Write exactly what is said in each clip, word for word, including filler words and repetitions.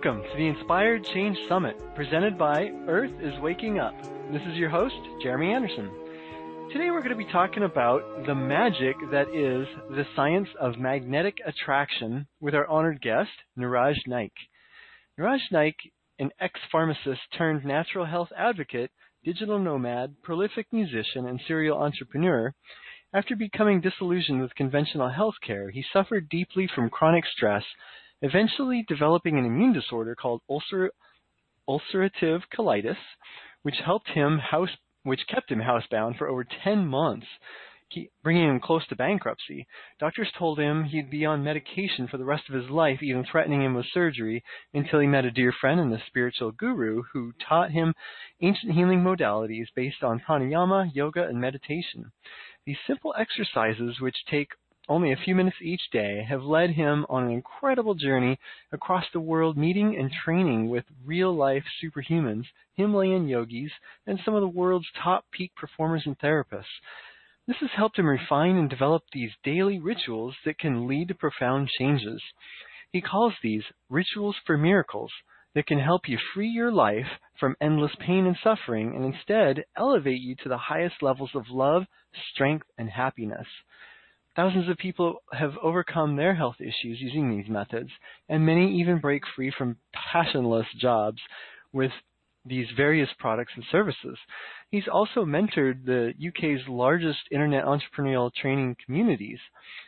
Welcome to the Inspired Change Summit, presented by Earth is Waking Up. This is your host, Jeremy Anderson. Today we're going to be talking about the magic that is the science of magnetic attraction with our honored guest, Niraj Naik. Niraj Naik, an ex-pharmacist turned natural health advocate, digital nomad, prolific musician, and serial entrepreneur. After becoming disillusioned with conventional healthcare, he suffered deeply from chronic stress, eventually developing an immune disorder called ulcer, ulcerative colitis, which helped him house, which kept him housebound for over ten months, keep, bringing him close to bankruptcy. Doctors told him he'd be on medication for the rest of his life, even threatening him with surgery, until he met a dear friend and a spiritual guru who taught him ancient healing modalities based on pranayama, yoga, and meditation. These simple exercises, which take only a few minutes each day, have led him on an incredible journey across the world, meeting and training with real-life superhumans, Himalayan yogis, and some of the world's top peak performers and therapists. This has helped him refine and develop these daily rituals that can lead to profound changes. He calls these rituals for miracles that can help you free your life from endless pain and suffering and instead elevate you to the highest levels of love, strength, and happiness. Thousands of people have overcome their health issues using these methods, and many even break free from passionless jobs with these various products and services. He's also mentored the U K's largest internet entrepreneurial training communities.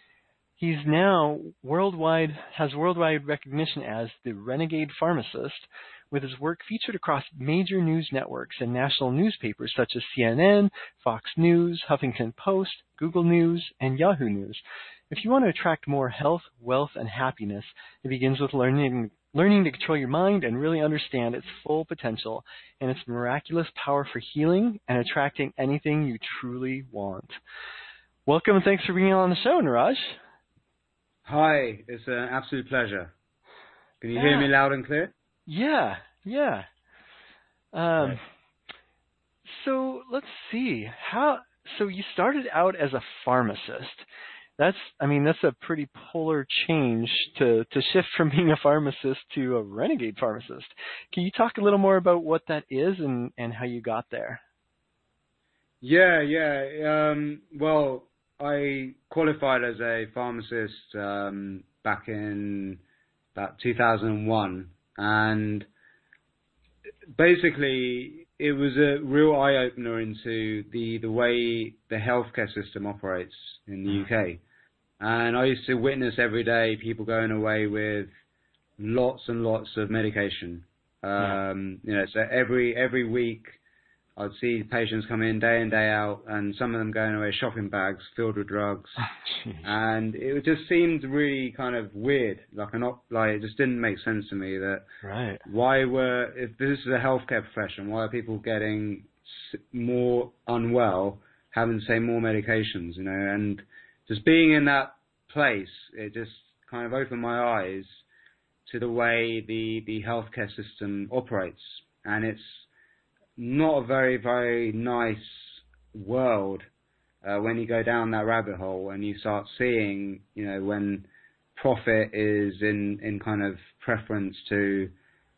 He's now worldwide, has worldwide recognition as the Renegade Pharmacist, with his work featured across major news networks and national newspapers such as C N N, Fox News, Huffington Post, Google News, and Yahoo News. If you want to attract more health, wealth, and happiness, it begins with learning learning to control your mind and really understand its full potential and its miraculous power for healing and attracting anything you truly want. Welcome and thanks for being on the show, Niraj. Hi, it's an absolute pleasure. Can you yeah. hear me loud and clear? Yeah, yeah. Um, right. So let's see. How? So you started out as a pharmacist. That's, I mean, that's a pretty polar change to, to shift from being a pharmacist to a renegade pharmacist. Can you talk a little more about what that is and, and how you got there? Yeah, yeah. Um, well, I qualified as a pharmacist um, back in about two thousand one. And basically, it was a real eye-opener into the, the way the healthcare system operates in the U K. And I used to witness every day people going away with lots and lots of medication. Um, yeah. You know, so every every week I'd see patients come in day in, day out, and some of them going away shopping bags filled with drugs. Oh, and it just seemed really kind of weird. Like, an op- like it just didn't make sense to me that right. why were, if this is a healthcare profession, why are people getting more unwell, having to say more medications, you know? And just being in that place, it just kind of opened my eyes to the way the, the healthcare system operates. And it's not a very, very nice world uh, when you go down that rabbit hole and you start seeing, you know, when profit is in, in kind of preference to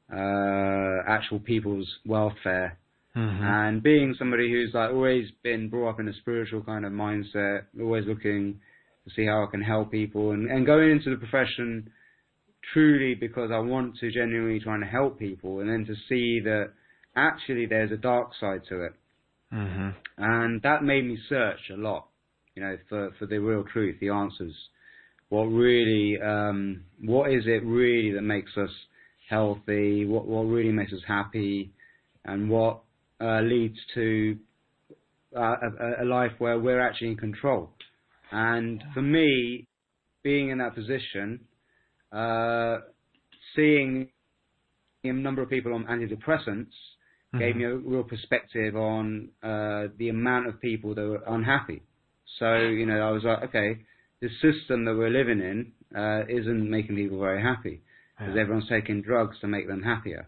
uh, actual people's welfare. Mm-hmm. And being somebody who's like always been brought up in a spiritual kind of mindset, always looking to see how I can help people, and, and going into the profession truly because I want to genuinely try and help people, and then to see that actually there's a dark side to it. Mm-hmm. And that made me search a lot, you know, for, for the real truth, the answers. What really, um, what is it really that makes us healthy? What, what really makes us happy? And what uh, leads to uh, a, a life where we're actually in control? And for me, being in that position, uh, seeing a number of people on antidepressants mm-hmm. gave me a real perspective on uh, the amount of people that were unhappy. So, you know, I was like, okay, this system that we're living in uh, isn't making people very happy because yeah. everyone's taking drugs to make them happier.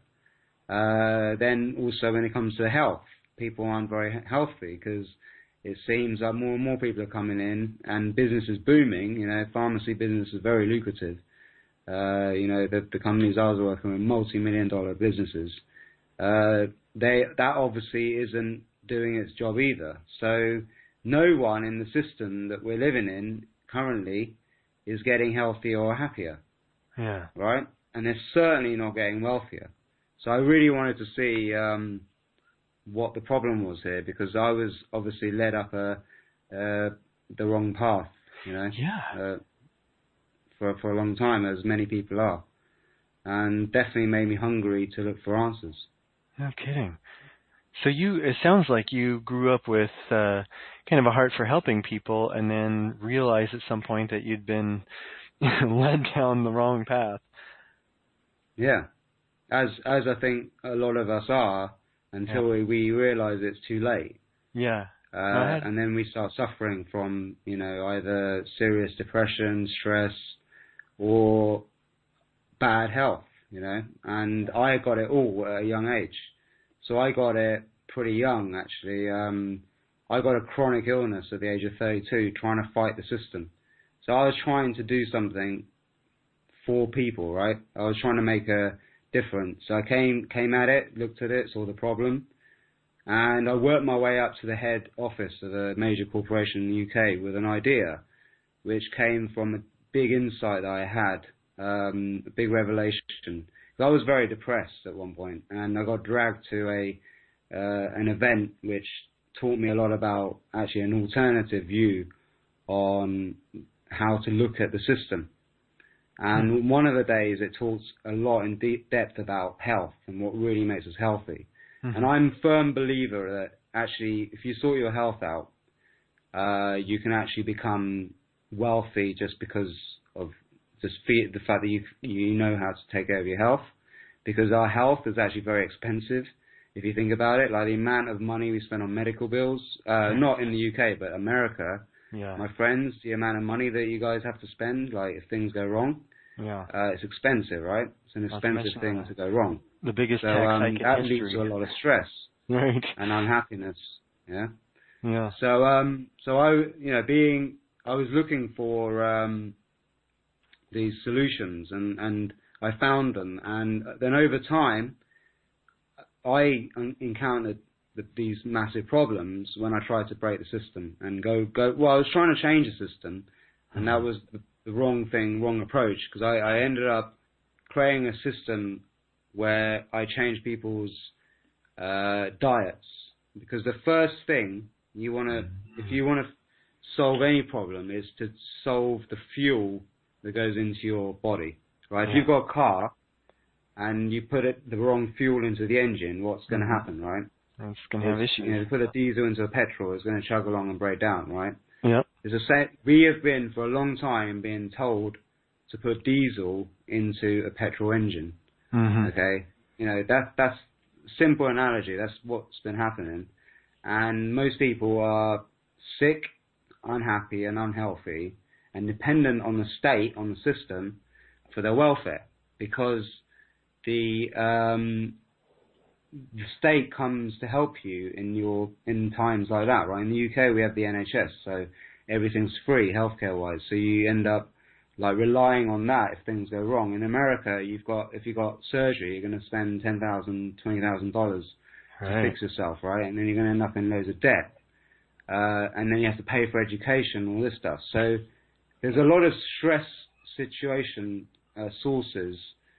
Uh, then also when it comes to health, people aren't very healthy because it seems like more and more people are coming in and business is booming. You know, pharmacy business is very lucrative. uh, you know, the, the companies I was working with, multi-million dollar businesses, uh, they that obviously isn't doing its job either. So no one in the system that we're living in currently is getting healthier or happier, Yeah. right? And they're certainly not getting wealthier. So I really wanted to see um, what the problem was here, because I was obviously led up a, uh, the wrong path, you know, Yeah. uh, for for a long time, as many people are, and definitely made me hungry to look for answers. No kidding. So you, it sounds like you grew up with uh, kind of a heart for helping people, and then realized at some point that you'd been led down the wrong path. Yeah, as as I think a lot of us are, until Yeah. we, we realise it's too late. Yeah. Uh, I had, and then we start suffering from, you know, either serious depression, stress, or bad health, you know. And I got it all at a young age. So I got it pretty young, actually. Um, I got a chronic illness at the age of thirty-two, trying to fight the system. So I was trying to do something for people, right? I was trying to make a difference. So I came came at it, looked at it, saw the problem, and I worked my way up to the head office of a major corporation in the U K with an idea, which came from a big insight that I had, um, a big revelation. I was very depressed at one point, and I got dragged to a uh, an event which taught me a lot about actually an alternative view on how to look at the system. And hmm. one of the days it talks a lot in deep depth about health and what really makes us healthy. Mm-hmm. And I'm a firm believer that actually, if you sort your health out, uh, you can actually become wealthy just because of just fe- the fact that you you know how to take care of your health. Because our health is actually very expensive, if you think about it. Like the amount of money we spend on medical bills, uh, not in the U K, but America. Yeah. My friends, the amount of money that you guys have to spend, like if things go wrong, Yeah. uh, it's expensive, right? It's an Not to expensive mention thing uh, to go wrong. the biggest So tax um, hike in that leads history. to a lot of stress Right. and unhappiness. Yeah. Yeah. So um, so I, you know, being, I was looking for um, these solutions, and and I found them, and then over time, I un- encountered the, these massive problems when I tried to break the system and go go. Well, I was trying to change the system, and that was the, the wrong thing, wrong approach, because I, I ended up creating a system where I changed people's uh, diets. Because the first thing you want to, if you want to solve any problem, is to solve the fuel that goes into your body, right? Yeah. If you've got a car and you put it the wrong fuel into the engine, what's going to Mm-hmm. happen, right? It's going to have It's, issues. you know, you put a diesel into a petrol, it's going to chug along and break down, right? Yep. There's a set, we have been for a long time being told to put diesel into a petrol engine. Mm-hmm. Okay, you know that that's simple analogy. That's what's been happening, and most people are sick, unhappy, and unhealthy, and dependent on the state, on the system, for their welfare, because the um, the state comes to help you in your in times like that, right? In the U K, we have the N H S, so everything's free healthcare wise. So you end up like relying on that if things go wrong. In America, you've got if you've got surgery, you're going to spend ten thousand, twenty thousand dollars to Right. fix yourself, right? And then you're going to end up in loads of debt, uh, and then you have to pay for education, all this stuff. So there's a lot of stress situation uh, sources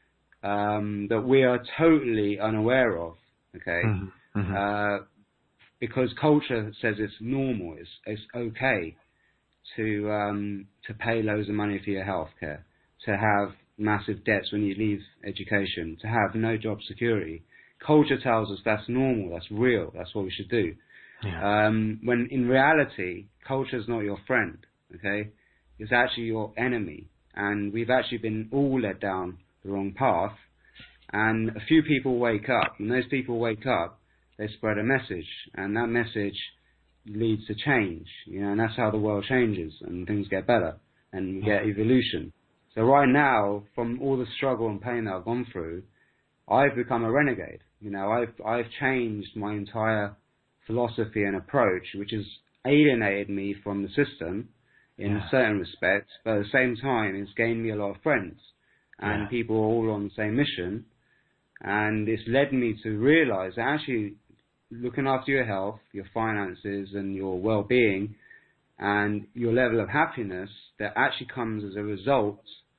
um, that we are totally unaware of. Okay, Mm-hmm. Mm-hmm. uh, because culture says it's normal, it's it's okay to um, to pay loads of money for your healthcare, to have massive debts when you leave education, to have no job security. Culture tells us that's normal, that's real, that's what we should do. Yeah. Um, when in reality, culture is not your friend. Okay, it's actually your enemy, and we've actually been all led down the wrong path. And a few people wake up, and those people wake up, they spread a message, and that message leads to change, you know, and that's how the world changes, and things get better, and we get evolution. So right now, from all the struggle and pain that I've gone through, I've become a renegade. You know, I've I've changed my entire philosophy and approach, which has alienated me from the system in Yeah. certain respects, but at the same time, it's gained me a lot of friends. and yeah. people are all on the same mission. And it's led me to realize that actually looking after your health, your finances, and your well-being, and your level of happiness that actually comes as a result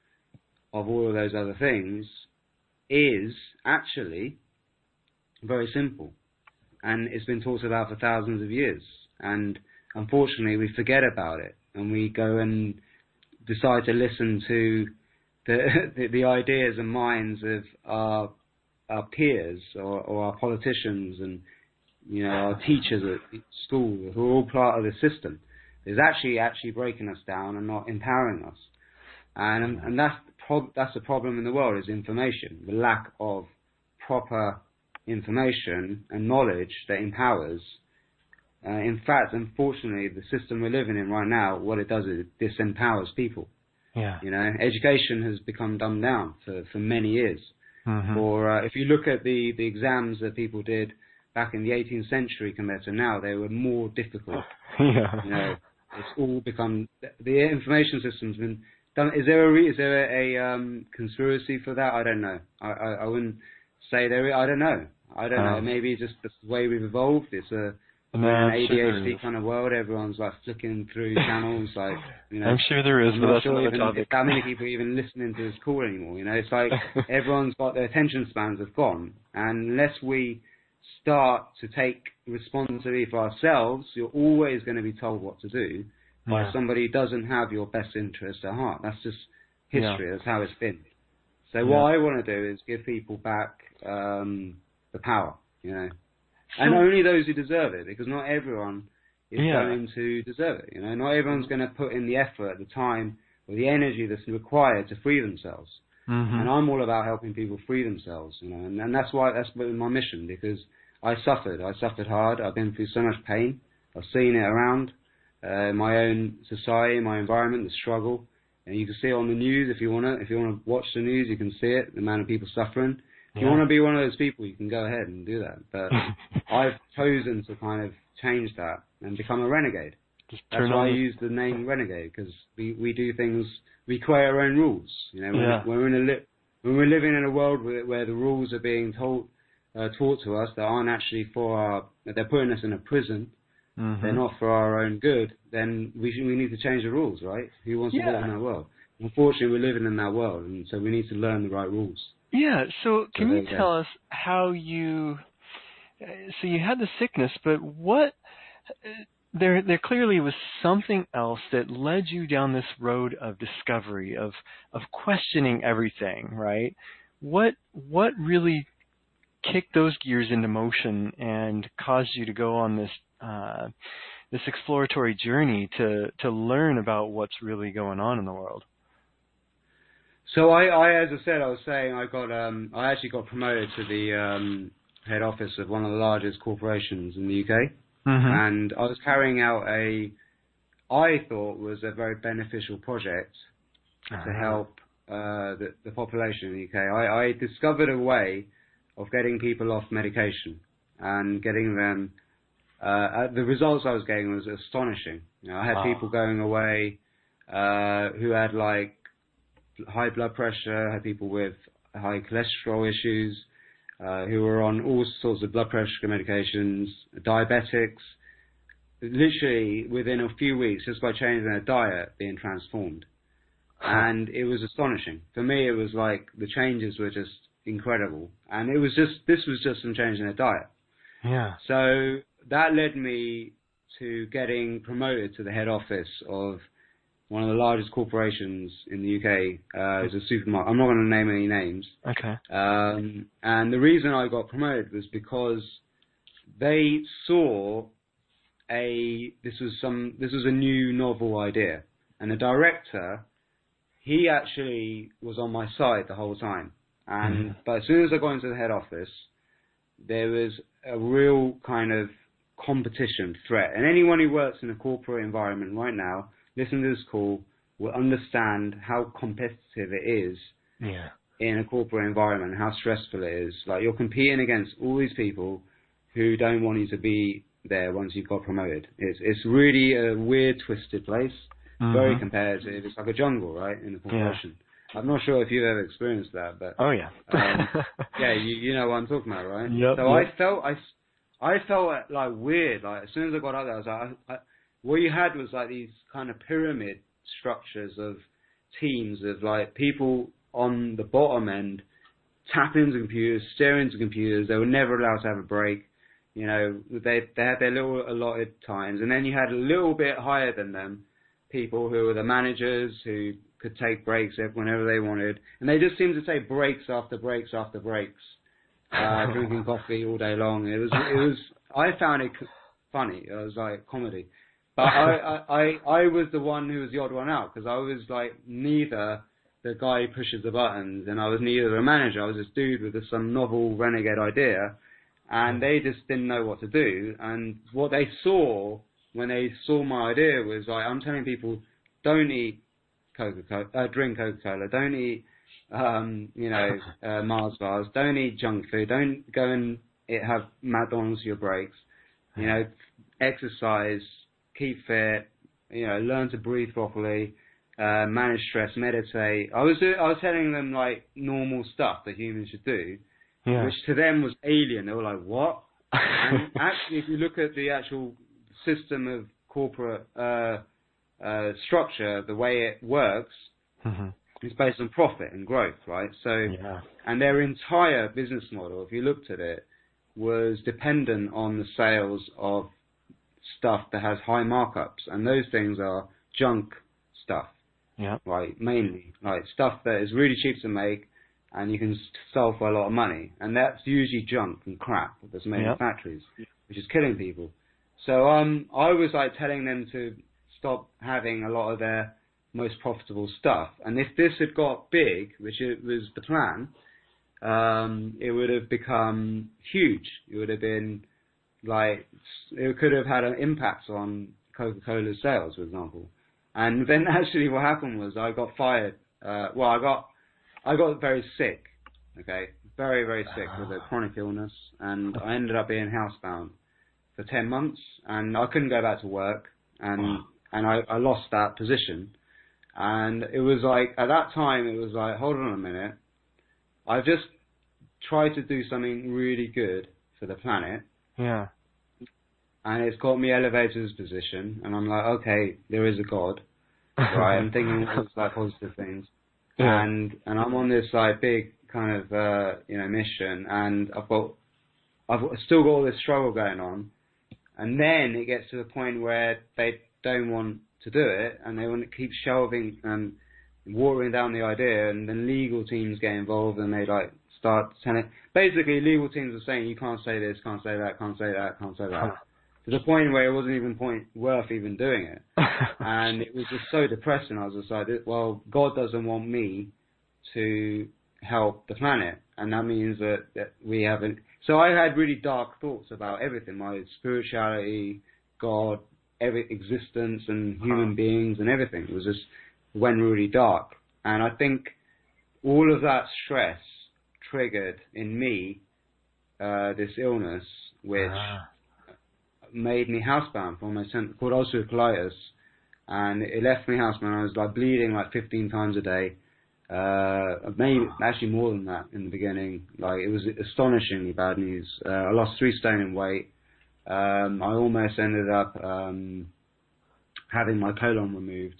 of all of those other things is actually very simple. And it's been talked about for thousands of years. And unfortunately, we forget about it. And we go and decide to listen to the, the, the ideas and minds of our, our peers or, or our politicians and, you know, our teachers at school who are all part of the system. Is actually actually breaking us down and not empowering us, and and that's the prob- that's the problem in the world is information, the lack of proper information and knowledge that empowers. Uh, in fact, unfortunately, the system we're living in right now, what it does is it disempowers people. Yeah. You know, education has become dumbed down for, for many years. Mm-hmm. Or uh, if you look at the, the exams that people did back in the eighteenth century compared to now, they were more difficult. Yeah. You know, it's all become the information system's been done. Is there a re, is there a, a um, conspiracy for that? I don't know. I, I, I wouldn't say there. I don't know. I don't know. Um, Maybe it's just the way we've evolved. It's a no, we're in an I'm A D H D sure there is. kind of world. Everyone's like flicking through channels, like you know. I'm sure there is, I'm but not that's sure another even topic. if that many people are even listening to this call anymore. You know, it's like everyone's got their attention spans have gone, and unless we start to take responsibility for ourselves, you're always going to be told what to do by Yeah. somebody who doesn't have your best interest at heart. That's just history. Yeah. That's how it's been. So Yeah. what I want to do is give people back um, the power, you know, So, and only those who deserve it, because not everyone is yeah. going to deserve it. You know, not everyone's going to put in the effort, the time, or the energy that's required to free themselves. Mm-hmm. And I'm all about helping people free themselves, you know, and, and that's why that's been my mission, because I suffered. I suffered hard. I've been through so much pain. I've seen it around uh, my own society, my environment, the struggle. And you can see it on the news if you want to. If you want to watch the news, you can see it, the amount of people suffering. If you Yeah. want to be one of those people, you can go ahead and do that. But I've chosen to kind of change that and become a renegade. Just That's turn why I on the- use the name renegade, because we, we do things, we create our own rules. You know, when, Yeah. when we're in a li- when we're living in a world where, where the rules are being told uh, taught to us that aren't actually for our, that they're putting us in a prison, Mhm. they're not for our own good, then we should, we need to change the rules, right? Who wants to Yeah. live in that world? Unfortunately, we're living in that world, and so we need to learn the right rules. Yeah. So can there you you go. tell us how you? uh, So you had the sickness, but what? uh, There, there clearly was something else that led you down this road of discovery, of of questioning everything, right? What what really kicked those gears into motion and caused you to go on this uh, this exploratory journey to to learn about what's really going on in the world? So I, I, as I said, I was saying I got, um, I actually got promoted to the um, head office of one of the largest corporations in the U K, Mm-hmm. and I was carrying out a, I thought was a very beneficial project to help uh, the, the population in the U K. I, I discovered a way of getting people off medication and getting them. Uh, the results I was getting was astonishing. You know, I had Wow. people going away uh, who had like high blood pressure, had people with high cholesterol issues, uh, who were on all sorts of blood pressure medications, diabetics, literally within a few weeks, just by changing their diet, being transformed. And it was astonishing. For me, it was like the changes were just incredible. And it was just, this was just from changing their diet. Yeah. So that led me to getting promoted to the head office of one of the largest corporations in the U K. Uh, it's a supermarket. I'm not going to name any names. Okay. Um, and the reason I got promoted was because they saw a this was some this was a new novel idea, and the director, he actually was on my side the whole time. And Mm-hmm. but as soon as I got into the head office, there was a real kind of competition threat. And anyone who works in a corporate environment right now, listen to this call, will understand how competitive it is Yeah. in a corporate environment, how stressful it is. Like, you're competing against all these people who don't want you to be there once you've got promoted. It's it's really a weird, twisted place. Mm-hmm. Very competitive. It's like a jungle, right, in a corporation. I'm not sure if you've ever experienced that, but oh yeah, um, yeah, you you know what I'm talking about, right? Yep, So yep. I felt I, I felt like weird. Like as soon as I got up there, I was like, I, I, what you had was like these kind of pyramid structures of teams of like people on the bottom end tapping into computers, staring into computers. They were never allowed to have a break. You know, they they had their little allotted times, and then you had a little bit higher than them people who were the managers who could take breaks whenever they wanted, and they just seemed to take breaks after breaks after breaks, uh, drinking coffee all day long. It was it was I found it funny. It was like comedy, but I I I, I was the one who was the odd one out because I was like neither the guy who pushes the buttons, and I was neither a manager. I was this dude with this, some novel renegade idea. And they just didn't know what to do. And what they saw when they saw my idea was like, I'm telling people, don't eat Coca-Cola, uh, drink Coca-Cola, don't eat, um, you know, uh, Mars bars, don't eat junk food, don't go and eat, have McDonald's for your breaks, you know, exercise, keep fit, you know, learn to breathe properly, uh, manage stress, meditate. I was I was telling them like normal stuff that humans should do. Yeah. Which to them was alien. They were like, what? And actually, if you look at the actual system of corporate uh, uh, structure, the way it works, mm-hmm. it's based on profit and growth, right? So, yeah. and their entire business model, if you looked at it, was dependent on the sales of stuff that has high markups. And those things are junk stuff, yeah. right? Mainly, like stuff that is really cheap to make, and you can sell for a lot of money. And that's usually junk and crap that's made Yep. in factories, which is killing people. So um, I was like telling them to stop having a lot of their most profitable stuff. And if this had got big, which it was the plan, um, it would have become huge. It would have been like, it could have had an impact on Coca-Cola's sales, for example. And then actually what happened was I got fired. Uh, well, I got I got very sick, okay, very, very sick with a chronic illness, and I ended up being housebound for ten months, and I couldn't go back to work, and Wow. and I, I lost that position. And it was like, at that time, it was like, hold on a minute, I've just tried to do something really good for the planet, Yeah. and it's got me elevated to this position, and I'm like, okay, there is a God, right? I'm thinking all these like positive things. Yeah. And and I'm on this like big kind of uh, you know mission, and I've got I've still got all this struggle going on, and then it gets to the point where they don't want to do it, and they want to keep shelving and watering down the idea, and then legal teams get involved, and they like start telling. Basically, legal teams are saying you can't say this, can't say that, can't say that, can't say that. Huh. To the point where it wasn't even point worth even doing it. And it was just so depressing. I was just like, well, God doesn't want me to help the planet. And that means that, that we haven't... So I had really dark thoughts about everything. My spirituality, God, every existence and human huh. beings and everything. It was just went really dark. And I think all of that stress triggered in me uh, this illness, which... Ah. made me housebound for my cent- called ulcerative colitis, and it left me housebound. I was like bleeding like fifteen times a day, uh, maybe actually more than that in the beginning. Like it was astonishingly bad news. Uh, I lost three stone in weight. Um, I almost ended up um, having my colon removed,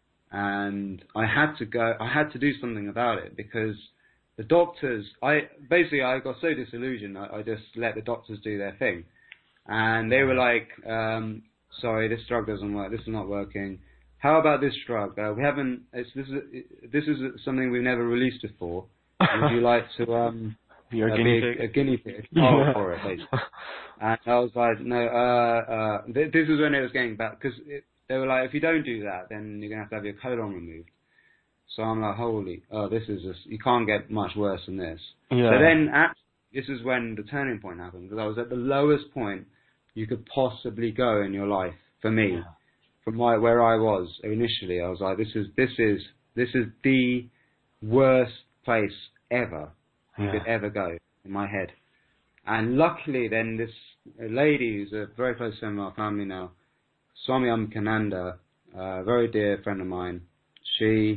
and I had to go. I had to do something about it because the doctors. I basically I got so disillusioned. I, I just let the doctors do their thing. And they were like, um, sorry, this drug doesn't work. This is not working. How about this drug? Uh, we haven't, it's, this is, this is something we've never released before. Would you like to, um, Be our uh, guinea be a, pig? a guinea pig? Oh, for it, basically. And I was like, no, uh, uh, th- this is when it was getting bad, because they were like, if you don't do that, then you're going to have to have your colon removed. So I'm like, holy, oh, this is just, you can't get much worse than this. Yeah. So then, at, this is when the turning point happened, because I was at the lowest point you could possibly go in your life, for me. Yeah. From my, where I was initially, I was like, this is, this is, this is the worst place ever you Yeah. could ever go, in my head. And luckily then this lady, who's a very close friend of our family now, Swami Amkananda, a very dear friend of mine, she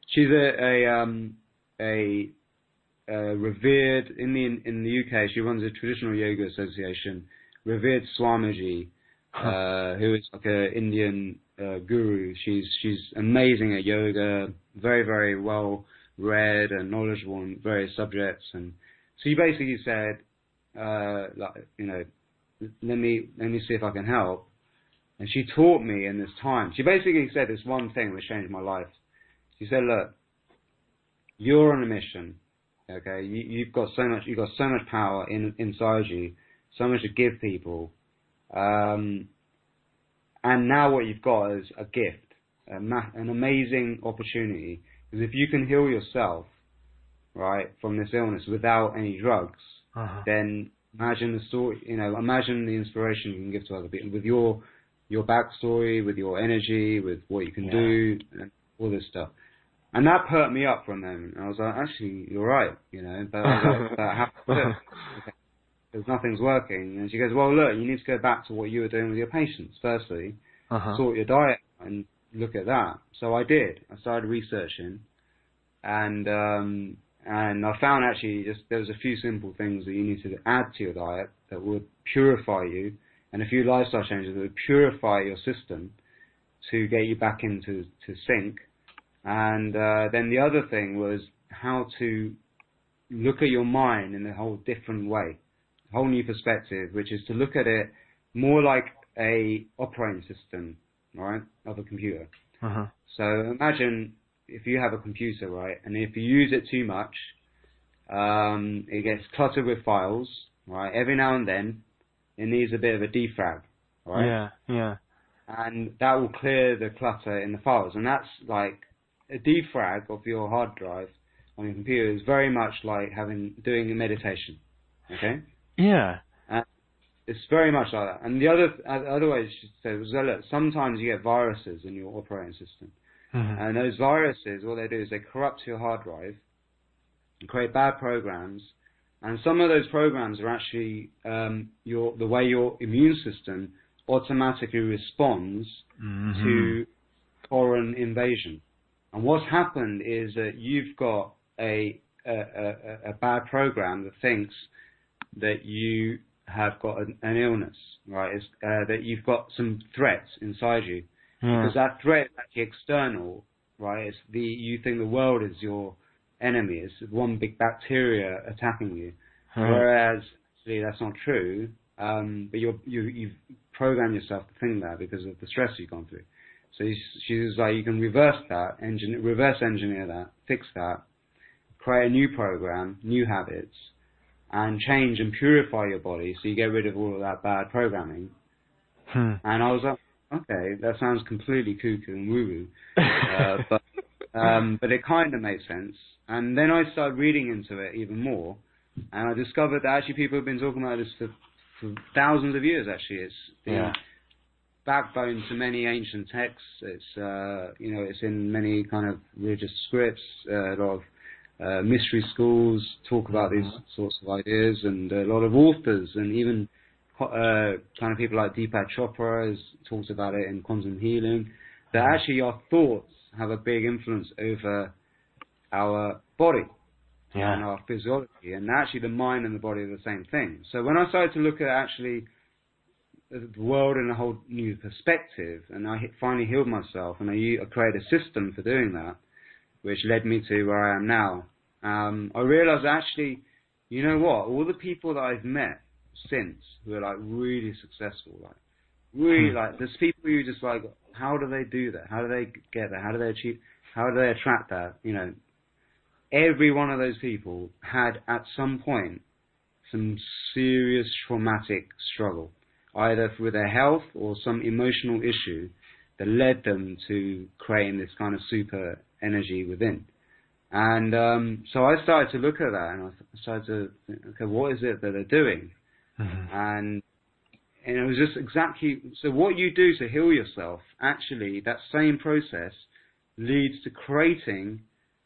she's a a um, a, a revered in the in the U K. She runs a traditional yoga association. Revered Swamiji, huh. uh, who is like a Indian uh, guru. She's she's amazing at yoga. Very very well read and knowledgeable on various subjects. And so she basically said, uh, like you know, let me let me see if I can help. And she taught me in this time. She basically said this one thing which changed my life. She said, look, you're on a mission, okay? You, you've got so much, you've got so much power in, inside you, so much to give people. Um, and now what you've got is a gift, a ma- an amazing opportunity. Because if you can heal yourself, right, from this illness without any drugs, uh-huh. then imagine the story, you know, imagine the inspiration you can give to other people with your your backstory, with your energy, with what you can yeah. do, and all this stuff. And that perked me up for a moment. I was like, actually, you're right, you know, but I was like, that happens because nothing's working. And she goes, well, look, you need to go back to what you were doing with your patients, firstly, uh-huh. sort your diet and look at that. So I did. I started researching, and um, and I found actually just there was a few simple things that you need to add to your diet that would purify you, and a few lifestyle changes that would purify your system to get you back into to sync. And uh, then the other thing was how to look at your mind in a whole different way, a whole new perspective, which is to look at it more like a operating system, right, of a computer. Uh-huh. So imagine if you have a computer, right, and if you use it too much, um, it gets cluttered with files, right. Every now and then, it needs a bit of a defrag, right? Yeah, yeah. And that will clear the clutter in the files, and that's like a defrag of your hard drive on your computer is very much like having doing a meditation, okay? Yeah. And it's very much like that. And the other other way you should say was that look, sometimes you get viruses in your operating system, mm-hmm. and those viruses, what they do is they corrupt your hard drive and create bad programs. And some of those programs are actually um, your the way your immune system automatically responds mm-hmm. to foreign invasion. And what's happened is that you've got a a, a, a bad program that thinks that you have got an, an illness, right? It's, uh, that you've got some threats inside you, yeah. because that threat is actually external, right? It's the you think the world is your enemy. It's one big bacteria attacking you, hmm. whereas actually that's not true. Um, but you're, you you've programmed yourself to think that because of the stress you've gone through. So she was like, you can reverse that, engine, reverse engineer that, fix that, create a new program, new habits, and change and purify your body so you get rid of all of that bad programming. Hmm. And I was like, okay, that sounds completely cuckoo and woo-woo, uh, but um, but it kind of made sense. And then I started reading into it even more, and I discovered that actually people have been talking about this for, for thousands of years. Actually, it's the yeah. backbone to many ancient texts. It's uh, you know, it's in many kind of religious scripts. Uh, a lot of uh, mystery schools talk about mm-hmm. these sorts of ideas, and a lot of authors, and even uh, kind of people like Deepak Chopra has talked about it in quantum healing. That mm-hmm. actually our thoughts have a big influence over our body yeah. and our physiology, and actually the mind and the body are the same thing. So when I started to look at actually the world in a whole new perspective, and I finally healed myself, and I, I created a system for doing that, which led me to where I am now. Um, I realized actually, you know what, all the people that I've met since who are like really successful, like really hmm. like, there's people who just like, how do they do that? How do they get that? How do they achieve, how do they attract that? You know, every one of those people had at some point some serious traumatic struggle, either with their health or some emotional issue that led them to creating this kind of super energy within. And um, so I started to look at that, and I started to think, okay, what is it that they're doing? Mm-hmm. And and it was just exactly, so what you do to heal yourself, actually, that same process leads to creating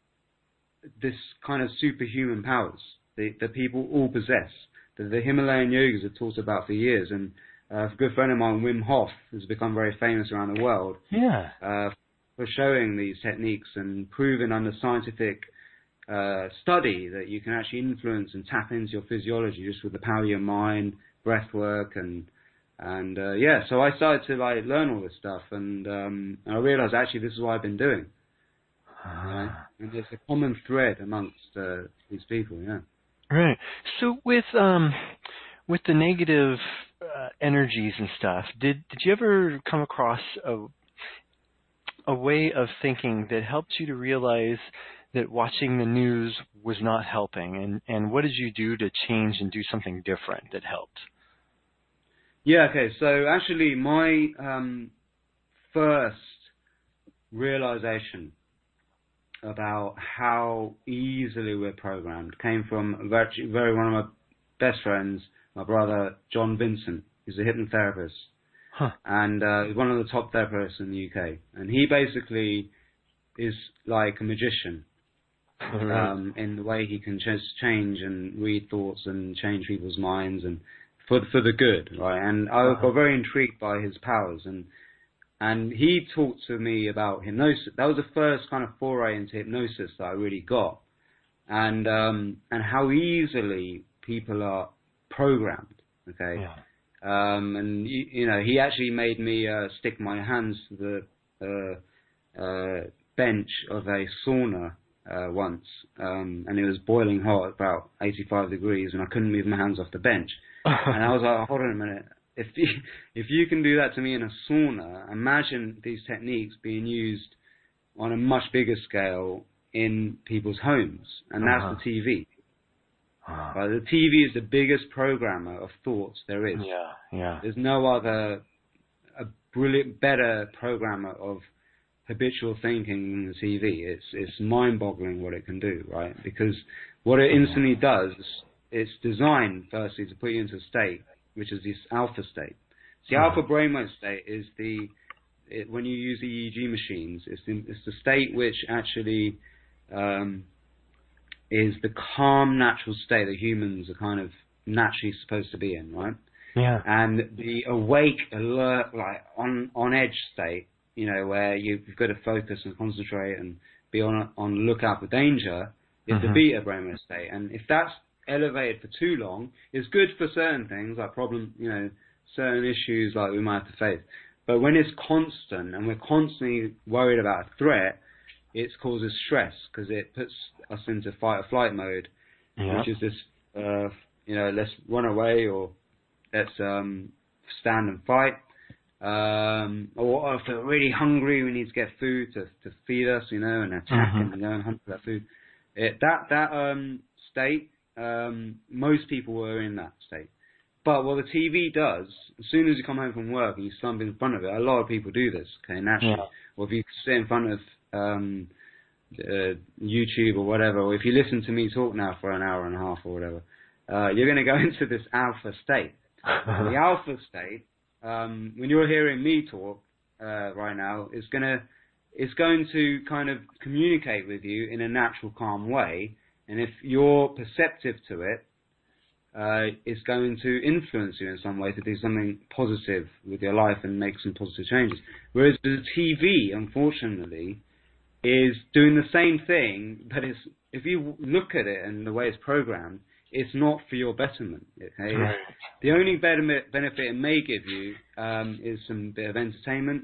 this kind of superhuman powers that, that people all possess, that the Himalayan yogis have talked about for years. And uh, a good friend of mine, Wim Hof, has become very famous around the world yeah. uh, for showing these techniques and proving under scientific uh, study that you can actually influence and tap into your physiology just with the power of your mind, breath work, and and uh, yeah. So I started to like learn all this stuff, and, um, and I realized actually this is what I've been doing. Ah. You know? And there's a common thread amongst uh, these people. Yeah. Right. So with um with the negative uh, energies and stuff, did did you ever come across a a way of thinking that helped you to realize that watching the news was not helping, and and what did you do to change and do something different that helped? Yeah. Okay. So actually, my um, first realization about how easily we're programmed came from very, very one of my best friends, my brother John Vincent. He's a hypnotherapist, Huh. and uh, he's one of the top therapists in the U K. And he basically is like a magician Right. um, in the way he can just change and read thoughts and change people's minds and for for the good, right? And I Uh-huh. got very intrigued by his powers, and and he talked to me about hypnosis. That was the first kind of foray into hypnosis that I really got, and um, and how easily people are programmed. Okay, Yeah. um, and you, you know, he actually made me uh, stick my hands to the uh, uh, bench of a sauna uh, once, um, and it was boiling hot, about eighty-five degrees, and I couldn't move my hands off the bench. And I was like, hold on a minute. If you, if you can do that to me in a sauna, imagine these techniques being used on a much bigger scale in people's homes, and that's Uh-huh. the T V. Uh-huh. Right? The T V is the biggest programmer of thoughts there is. Yeah. Yeah. There's no other a brilliant, better programmer of habitual thinking than the T V. It's it's mind-boggling what it can do, right? Because what it instantly does, it's designed firstly to put you into a state, which is this alpha state. The Uh-huh. alpha brainwave state is the it, when you use the E E G machines, it's the, it's the state which actually um, is the calm, natural state that humans are kind of naturally supposed to be in, right? Yeah. And the awake, alert, like on on edge state, you know, where you've got to focus and concentrate and be on on lookout for danger, is Mhm. the beta brainwave state. And if that's elevated for too long, it's good for certain things like problem, you know, certain issues like we might have to face. But when it's constant and we're constantly worried about a threat, it causes stress because it puts us into fight or flight mode, Yeah. which is this, uh, you know, let's run away or let's um, stand and fight. Um, or if we're really hungry, we need to get food to, to feed us, you know, and attack Mhm. and go and hunt for that food. It, that that um, state, um, most people were in that state. But what the T V does, as soon as you come home from work and you slump in front of it, a lot of people do this, okay, naturally. Yeah. Or if you sit in front of um, uh, YouTube or whatever, or if you listen to me talk now for an hour and a half or whatever, uh, you're going to go into this alpha state. And the alpha state, um, when you're hearing me talk uh, right now, is going to it's going to kind of communicate with you in a natural, calm way. And if you're perceptive to it, uh, it's going to influence you in some way to do something positive with your life and make some positive changes. Whereas the T V, unfortunately, is doing the same thing, but it's, if you look at it and the way it's programmed, it's not for your betterment. Okay? Right. The only betterment, benefit it may give you um, is some bit of entertainment,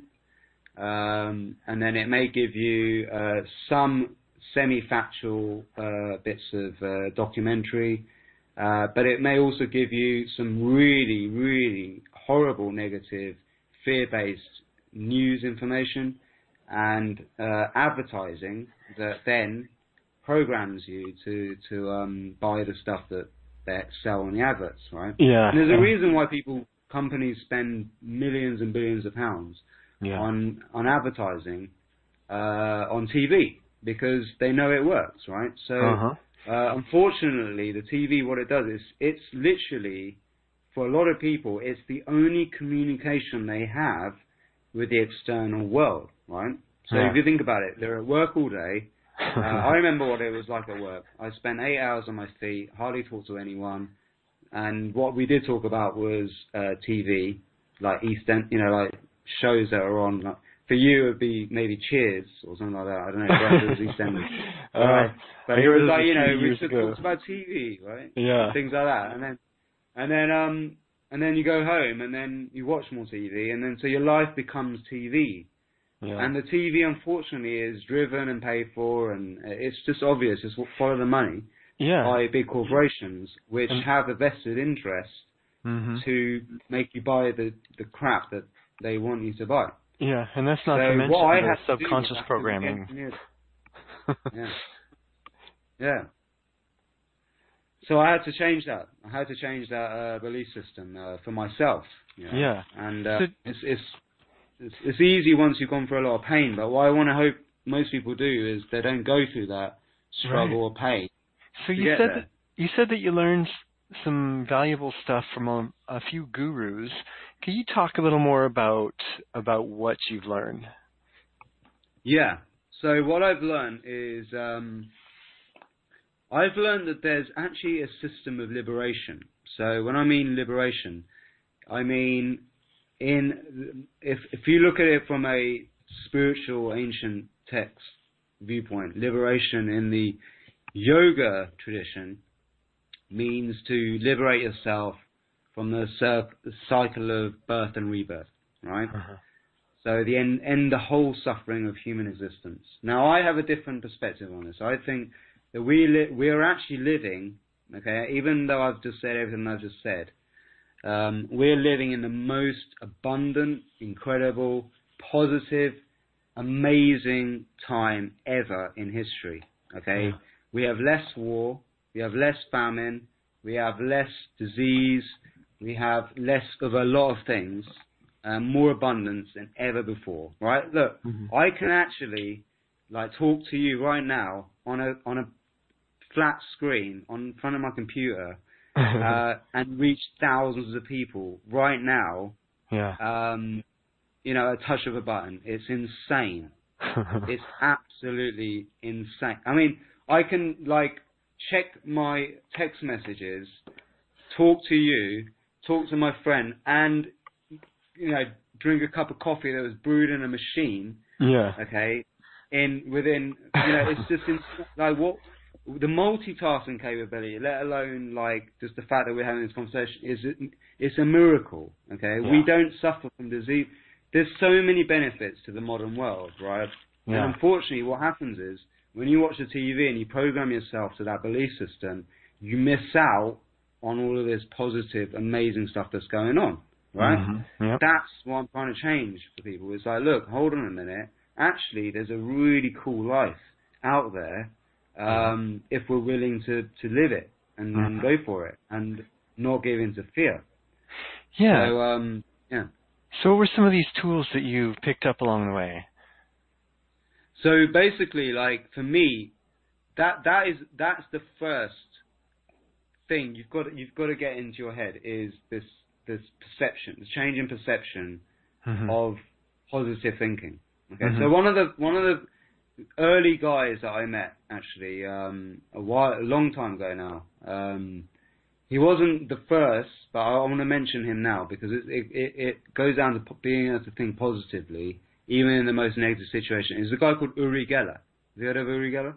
um, and then it may give you uh, some semi-factual uh, bits of uh, documentary, uh, but it may also give you some really, really horrible, negative, fear-based news information and uh, advertising that then programs you to to um, buy the stuff that they sell on the adverts, right? Yeah. And there's a Yeah. reason why people, companies spend millions and billions of pounds Yeah. on on advertising uh, on T V because they know it works, right? So Uh-huh. uh, unfortunately, the T V, what it does is it's literally, for a lot of people, it's the only communication they have with the external world, right? So Yeah. if you think about it, they're at work all day. Uh, I remember what it was like at work. I spent eight hours on my feet, hardly talked to anyone, and what we did talk about was uh, T V, like East End, you know, like shows that are on, like for you it would be maybe Cheers or something like that. I don't know. Brenda's EastEnders. uh, right. But I it was heard like, this you a few know, we years just ago. talked about T V, right? Yeah. And things like that. And then, and then, um, and then you go home and then you watch more T V, and then so your life becomes T V. Yeah. And the T V, unfortunately, is driven and paid for, and it's just obvious. It's follow the money Yeah. by big corporations, which And- have a vested interest Mhm. to make you buy the, the crap that they want you to buy. Yeah, and that's not so to mention what I the had to do subconscious was programming. yeah. Yeah. So I had to change that. I had to change that uh, belief system uh, for myself. You know? Yeah. And uh, So, it's, it's it's it's easy once you've gone through a lot of pain. But what I want to hope most people do is they don't go through that struggle or pain. so to you get said there. that you said that you learned some valuable stuff from a, a few gurus. Can you talk a little more about about what you've learned? Yeah. So what I've learned is um, I've learned that there's actually a system of liberation. So when I mean liberation, I mean in if if you look at it from a spiritual ancient text viewpoint, liberation in the yoga tradition means to liberate yourself from the cir- cycle of birth and rebirth, right? Uh-huh. So the end, end the whole suffering of human existence. Now I have a different perspective on this. I think that we li- we are actually living, okay, even though I've just said everything I've just said, um, we're living in the most abundant, incredible, positive, amazing time ever in history, okay? Yeah. We have less war, we have less famine, we have less disease, we have less of a lot of things, um, more abundance than ever before, right? Look, Mhm. I can actually, like, talk to you right now on a on a flat screen on front of my computer uh, and reach thousands of people right now. Yeah. Um, you know, a touch of a button. It's insane. It's absolutely insane. I mean, I can like check my text messages, talk to you, talk to my friend, and you know, drink a cup of coffee that was brewed in a machine. Yeah. Okay, in within you know, it's just in, like what the multitasking capability, let alone like just the fact that we're having this conversation, is it's a miracle. Okay, Yeah. we don't suffer from disease. There's so many benefits to the modern world, right? Yeah. And unfortunately, what happens is when you watch the T V and you program yourself to that belief system, you miss out on all of this positive, amazing stuff that's going on, right? Mm-hmm. Yep. That's what I'm trying to change for people. It's like, look, hold on a minute. Actually, there's a really cool life out there um, if we're willing to, to live it and, Mm-hmm. and go for it and not give in to fear. Yeah. So, um, yeah. So what were some of these tools that you picked up along the way? So basically, like for me, that that is that's the first thing you've got you've got to get into your head is this this perception, the change in perception Mm-hmm. of positive thinking. Okay, Mhm. so one of the one of the early guys that I met actually um, a while a long time ago now. Um, he wasn't the first, but I, I want to mention him now because it it, it, it goes down to po- being able to think positively even in the most negative situation. Is a guy called Uri Geller. Have you heard of Uri Geller?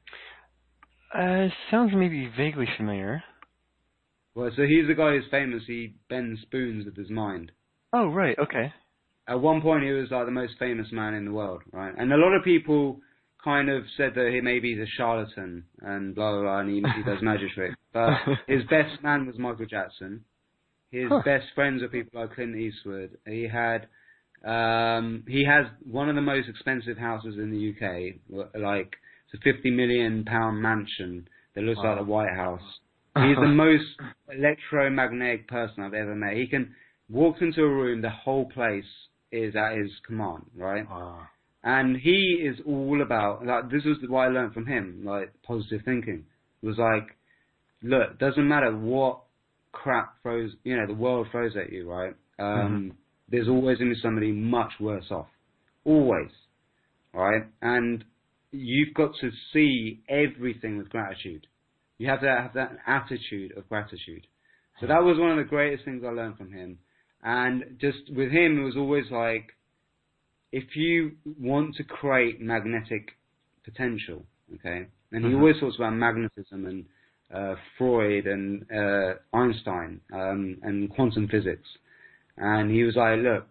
Uh, sounds maybe vaguely familiar. Well, so he's the guy who's famous. He bends spoons with his mind. Oh, right. Okay. At one point, he was like the most famous man in the world, right? And a lot of people kind of said that he maybe he's a charlatan and blah blah blah, and he, he does magic tricks. But his best man was Michael Jackson. His Huh. best friends are people like Clint Eastwood. He had, um, he has one of the most expensive houses in the U K. Like it's a fifty million pound mansion that looks Wow. like the White House. He's the most electromagnetic person I've ever met. He can walk into a room, the whole place is at his command, right? Wow. And he is all about, like, this is what I learned from him, like, positive thinking. It was like, look, doesn't matter what crap throws, you know, the world throws at you, right? Um, Mm-hmm. There's always going to be somebody much worse off. Always. Right? And you've got to see everything with gratitude. You have to have that attitude of gratitude. So that was one of the greatest things I learned from him. And just with him, it was always like, if you want to create magnetic potential, okay, and he Mhm. always talks about magnetism and uh, Freud and uh, Einstein um, and quantum physics, and he was like, look,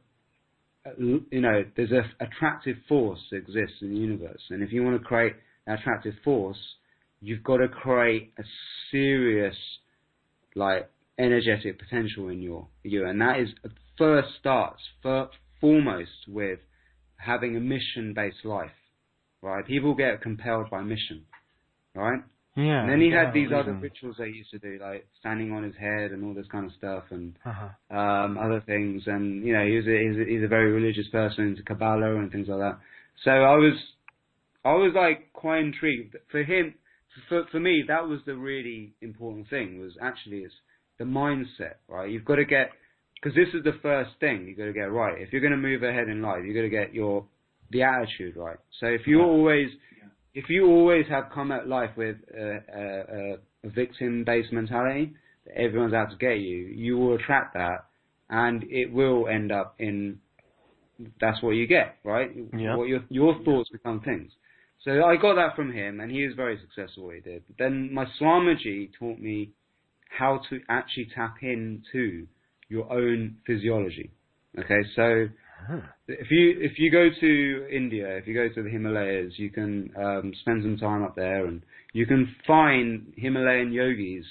uh, you know, there's a attractive force that exists in the universe, and if you want to create an attractive force, you've got to create a serious, like, energetic potential in your you, and that is first starts first, foremost with having a mission-based life, right? People get compelled by mission, right? Yeah. And then he yeah, had these other reason. rituals that he used to do, like standing on his head and all this kind of stuff, and Uh-huh. um, other things. And you know, he was a, he's, a, he's a very religious person, into Kabbalah and things like that. So I was, I was like quite intrigued. For him, for for me, that was the really important thing. Was actually it's the mindset, right? You've got to get, because this is the first thing you've got to get right. If you're going to move ahead in life, you've got to get your the attitude right. So if you Yeah. always if you always have come at life with a, a, a victim-based mentality, that everyone's out to get you, you will attract that, and it will end up in, that's what you get, right? Yeah. What your your thoughts become things. So I got that from him, and he was very successful what he did. Then my Swamiji taught me how to actually tap into your own physiology. Okay, so Huh. if you if you go to India, if you go to the Himalayas, you can um, spend some time up there, and you can find Himalayan yogis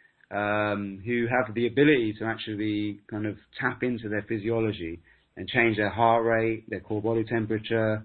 um, who have the ability to actually kind of tap into their physiology and change their heart rate, their core body temperature.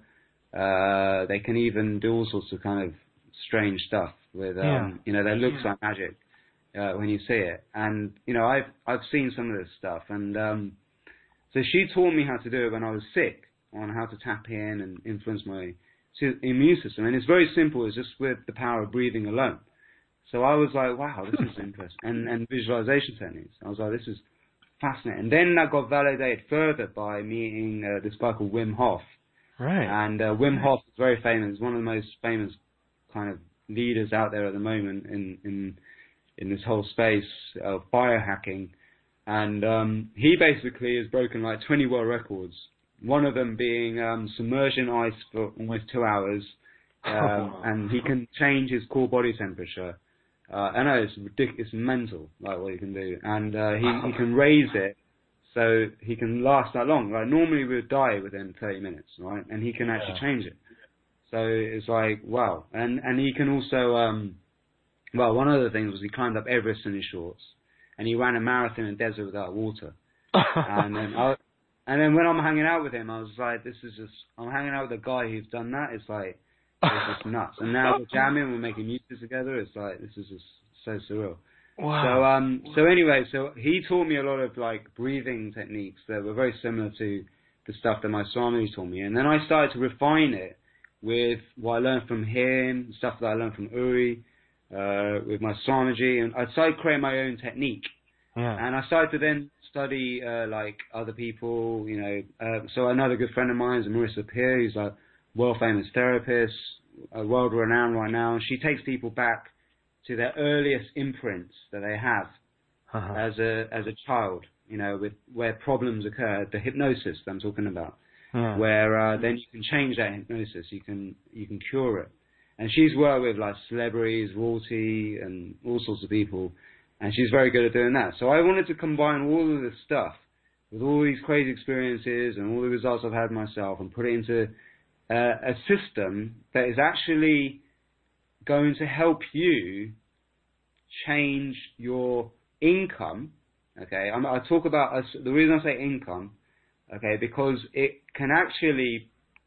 Uh, they can even do all sorts of kind of strange stuff with, um, Yeah. you know, that looks Yeah. like magic uh, when you see it. And you know, I've I've seen some of this stuff, and um, so she taught me how to do it when I was sick, on how to tap in and influence my sy- immune system. And it's very simple. It's just with the power of breathing alone. So I was like, wow, this is interesting. And, and visualization techniques. I was like, this is fascinating. And then that got validated further by meeting uh, this guy called Wim Hof. Right. And uh, Wim Hof is very famous. One of the most famous kind of leaders out there at the moment in, in, in this whole space of biohacking. And um, he basically has broken like twenty world records. One of them being um, submerged in ice for almost two hours, um, and he can change his core body temperature. Uh, I know it's ridiculous, it's mental, like what he can do, and uh, he he can raise it so he can last that long. Like normally we would die within thirty minutes, right? And he can Yeah. actually change it. So it's like wow, and and he can also um, well, one of the things was he climbed up Everest in his shorts. And he ran a marathon in the desert without water. and then I, and then when I'm hanging out with him, I was like, this is just, I'm hanging out with a guy who's done that. It's like, it's just nuts. And now we're jamming, we're making music together. It's like, this is just so surreal. Wow. So, um, so anyway, so he taught me a lot of like breathing techniques that were very similar to the stuff that my Swami taught me. And then I started to refine it with what I learned from him, stuff that I learned from Uri, Uh, with my Swamiji, and I started creating my own technique. Yeah. And I started to then study uh, like other people, you know. Uh, so another good friend of mine is Marissa Peer, who's a world famous therapist, uh, world renowned right now. And she takes people back to their earliest imprints that they have Uh-huh. as a as a child, you know, with where problems occur. The hypnosis that I'm talking about, Yeah. where uh, then you can change that hypnosis, you can you can cure it. And she's worked with like celebrities, royalty, and all sorts of people, and she's very good at doing that. So I wanted to combine all of this stuff with all these crazy experiences and all the results I've had myself, and put it into uh, a system that is actually going to help you change your income. Okay, I'm, I talk about uh, the reason I say income, okay, because it can actually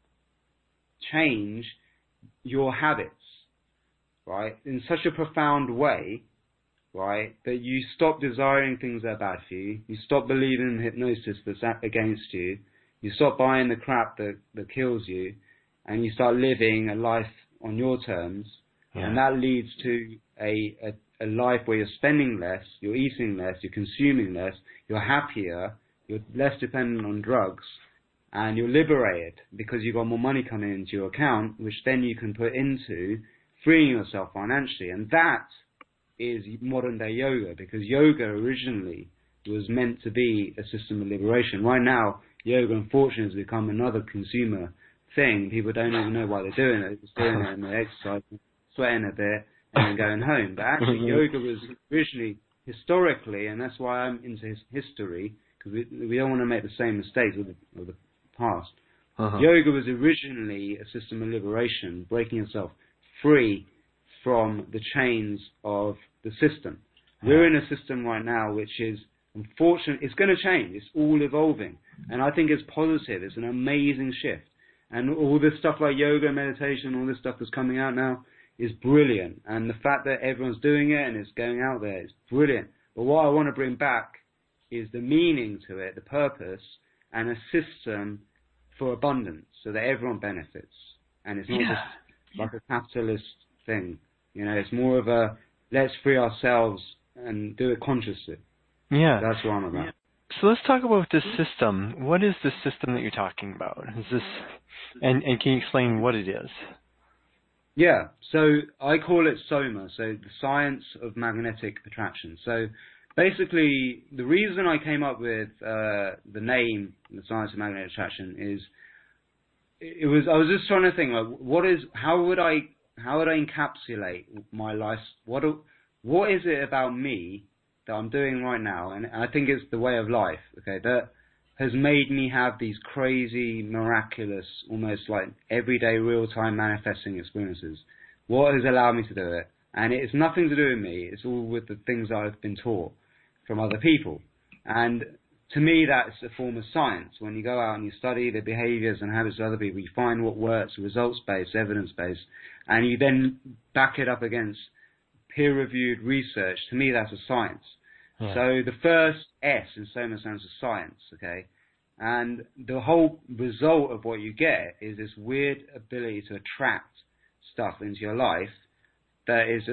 change your habits, right, in such a profound way, right, that you stop desiring things that are bad for you, you stop believing in hypnosis that's against you, you stop buying the crap that, that kills you, and you start living a life on your terms, Yeah. and that leads to a, a, a life where you're spending less, you're eating less, you're consuming less, you're happier, you're less dependent on drugs, and you're liberated because you've got more money coming into your account, which then you can put into freeing yourself financially. And that is modern day yoga, because yoga originally was meant to be a system of liberation. Right now, yoga, unfortunately, has become another consumer thing. People don't even know why they're doing it. They're just doing it and they're exercising, sweating a bit, and then going home. But actually, yoga was originally, historically, and that's why I'm into his history, because we, we don't want to make the same mistakes of the, of the past. Uh-huh. Yoga was originally a system of liberation, breaking yourself free from the chains of the system. Yeah. We're in a system right now which is, unfortunately, it's going to change. It's all evolving. And I think it's positive. It's an amazing shift. And all this stuff like yoga, meditation, all this stuff that's coming out now is brilliant. And the fact that everyone's doing it and it's going out there is brilliant. But what I want to bring back is the meaning to it, the purpose, and a system for abundance so that everyone benefits. And it's not yeah. just like a capitalist thing. You know, it's more of a, let's free ourselves and do it consciously. Yeah. That's what I'm about. Yeah. So let's talk about this system. What is the system that you're talking about? Is this, and, and can you explain what it is? Yeah. So I call it SOMA, so the Science of Magnetic Attraction. So basically, the reason I came up with uh, the name, the Science of Magnetic Attraction, is it was I was just trying to think, like, what is, how would I, how would I encapsulate my life? What, what is it about me that I'm doing right now? And I think it's the way of life, okay, that has made me have these crazy, miraculous, almost like everyday, real-time manifesting experiences. What has allowed me to do it? And it's nothing to do with me. It's all with the things that I've been taught from other people. And to me, that's a form of science. When you go out and you study the behaviors and habits of other people, you find what works, results-based, evidence-based, and you then back it up against peer-reviewed research. To me, that's a science. Yeah. So the first S in SOMA stands for science, okay? And the whole result of what you get is this weird ability to attract stuff into your life that is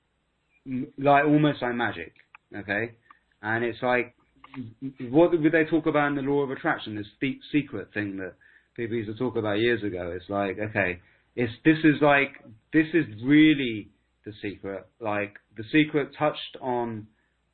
just like almost like magic, okay? And it's like, what would they talk about in the law of attraction? This th- secret thing that people used to talk about years ago. It's like, okay, it's this is like this is really the secret. Like the secret touched on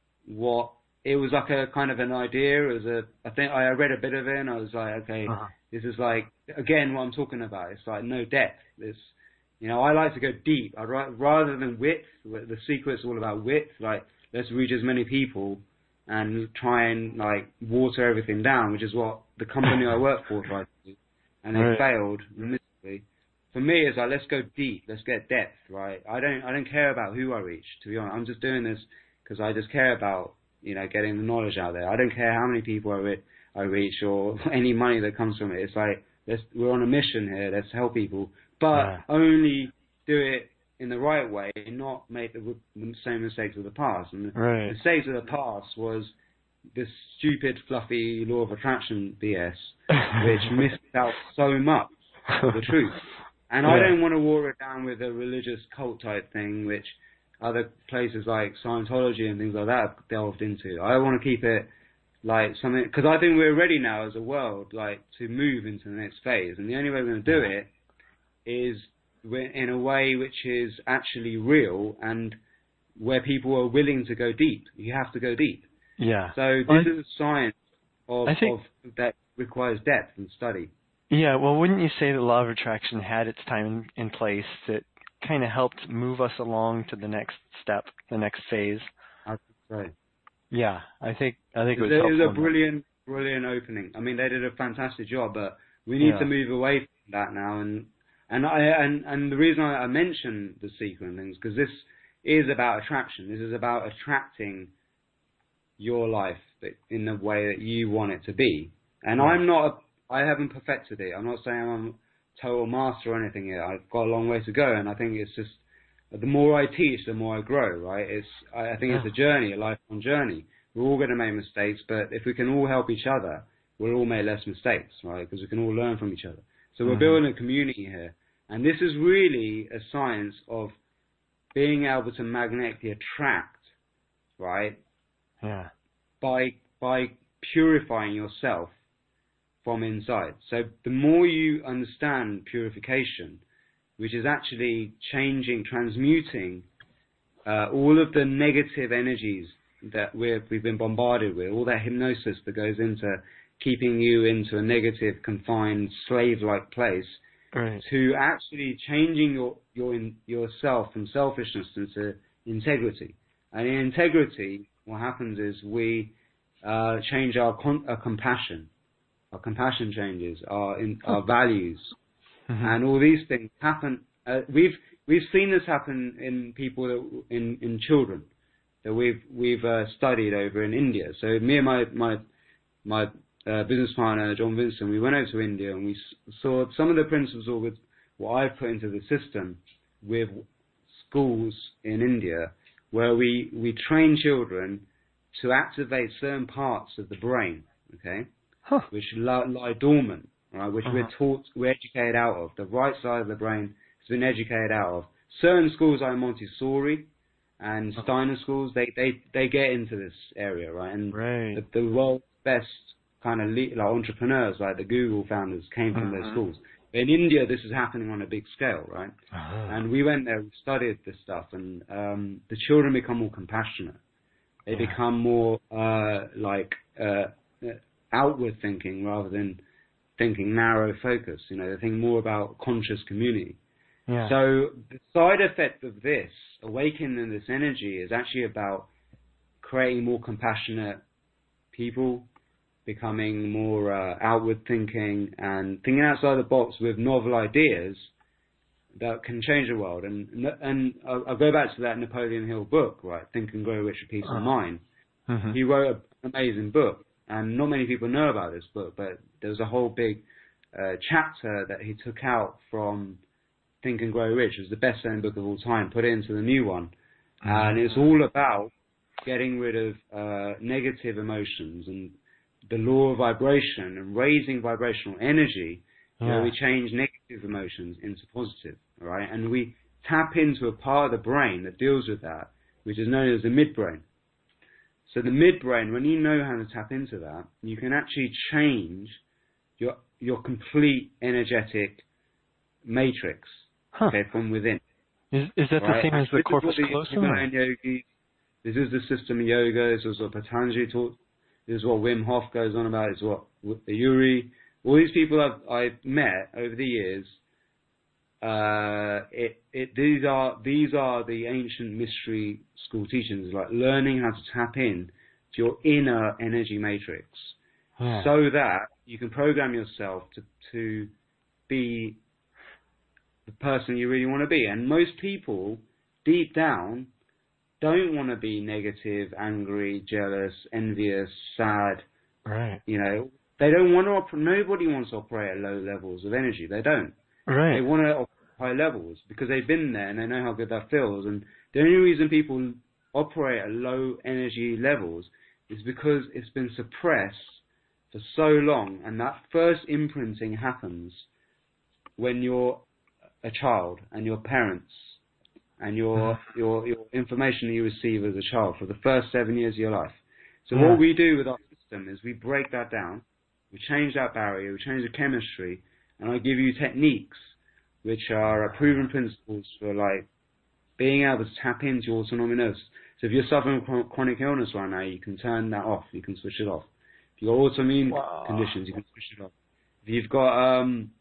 what it was like a kind of an idea. It was a I think I read a bit of it and I was like, okay, uh-huh. this is like again what I'm talking about. It's like no depth. This. You know, I like to go deep. I'd rather than width. The secret's all about width. Like, let's reach as many people and try and like water everything down, which is what the company I work for tried to do, and they right. failed miserably. For me, it's like let's go deep. Let's get depth. Right? I don't. I don't care about who I reach. To be honest, I'm just doing this because I just care about you know getting the knowledge out there. I don't care how many people I, re- I reach or any money that comes from it. It's like let's, we're on a mission here. Let's help people. But yeah. only do it in the right way and not make the, the same mistakes of the past. And the right. mistakes of the past was this stupid, fluffy law of attraction B S, which missed out so much of the truth. And yeah. I don't want to water it down with a religious cult type thing, which other places like Scientology and things like that have delved into. I want to keep it like something, because I think we're ready now as a world, like to move into the next phase. And the only way we're going to do it is in a way which is actually real and where people are willing to go deep. You have to go deep. Yeah. So this I, is a science of, I think, of that requires depth and study. Yeah. Well, wouldn't you say the law of attraction had its time in, in place that kind of helped move us along to the next step, the next phase? I think so. Yeah. I think I think it was. It was a brilliant, brilliant opening. I mean, they did a fantastic job, but we need yeah. to move away from that now. And And I and, and the reason I, I mention the secret and things because this is about attraction. This is about attracting your life in the way that you want it to be. And yeah. I'm not. A, I haven't perfected it. I'm not saying I'm a total master or anything yet. I've got a long way to go. And I think it's just the more I teach, the more I grow. Right? It's. I, I think yeah. it's a journey, a lifelong journey. We're all going to make mistakes, but if we can all help each other, we'll all make less mistakes, right? Because we can all learn from each other. So we're mm-hmm. building a community here. And this is really a science of being able to magnetically attract, right? Yeah. By by purifying yourself from inside. So the more you understand purification, which is actually changing, transmuting uh, all of the negative energies that we're, we've been bombarded with, all that hypnosis that goes into keeping you into a negative, confined, slave-like place, right. to actually changing your your in, yourself from selfishness into integrity. And in integrity, what happens is we uh, change our, con- our compassion. Our compassion changes, our in, our values, mm-hmm. and all these things happen. Uh, we've we've seen this happen in people that, in in children that we've we've uh, studied over in India. So me and my my my uh, business partner John Vincent, we went over to India and we s- saw some of the principles of with what I put into the system with schools in India, where we we train children to activate certain parts of the brain, okay, huh. which lie, lie dormant, right, which uh-huh. we're taught, we're educated out of. The right side of the brain has been educated out of. Certain schools like Montessori and Steiner schools, they, they, they get into this area, right? And right. the, the world's best kind of le- like entrepreneurs, like the Google founders, came from uh-huh. those schools. But in India, this is happening on a big scale, right? Uh-huh. And we went there, we studied this stuff, and um, the children become more compassionate. They yeah. become more uh, like uh, outward thinking rather than thinking narrow focus. You know, they think more about conscious community. Yeah. So the side effect of this, awakening this energy, is actually about creating more compassionate people, becoming more uh, outward thinking, and thinking outside the box with novel ideas that can change the world. And and I'll, I'll go back to that Napoleon Hill book, right? Think and Grow Rich with Peace uh-huh. of Mind. Mm-hmm. He wrote an amazing book, and not many people know about this book, but there was a whole big uh, chapter that he took out from Think and Grow Rich. It was the best-selling book of all time. Put it into the new one, mm-hmm. and it's all about getting rid of uh, negative emotions and the law of vibration and raising vibrational energy. Yeah. Where we change negative emotions into positive, all right? And we tap into a part of the brain that deals with that, which is known as the midbrain. So the midbrain, when you know how to tap into that, you can actually change your your complete energetic matrix, huh. okay, from within. Is is that right? the same and as the corpus callosum? Yogis, this is the system of yoga. This is what Patanjali taught. This is what Wim Hof goes on about. This is what Yuri. All these people I've, I've met over the years, uh, it, it, these are these are the ancient mystery school teachings, like learning how to tap in to your inner energy matrix, yeah. so that you can program yourself to to be the person you really want to be. And most people, deep down, don't want to be negative, angry, jealous, envious, sad. Right. You know. They don't want to operate, nobody wants to operate at low levels of energy. They don't. Right. They want to operate at high levels because they've been there and they know how good that feels. And the only reason people operate at low energy levels is because it's been suppressed for so long. And that first imprinting happens when you're a child and your parents and your, your, your information that you receive as a child for the first seven years of your life. So yeah. what we do with our system is we break that down. We change that barrier, we change the chemistry, and I give you techniques which are proven principles for like being able to tap into your autonomic nerves. So if you're suffering from chronic illness right now, you can turn that off, you can switch it off. If you've got autoimmune wow. conditions, you can switch it off. If you've got, um,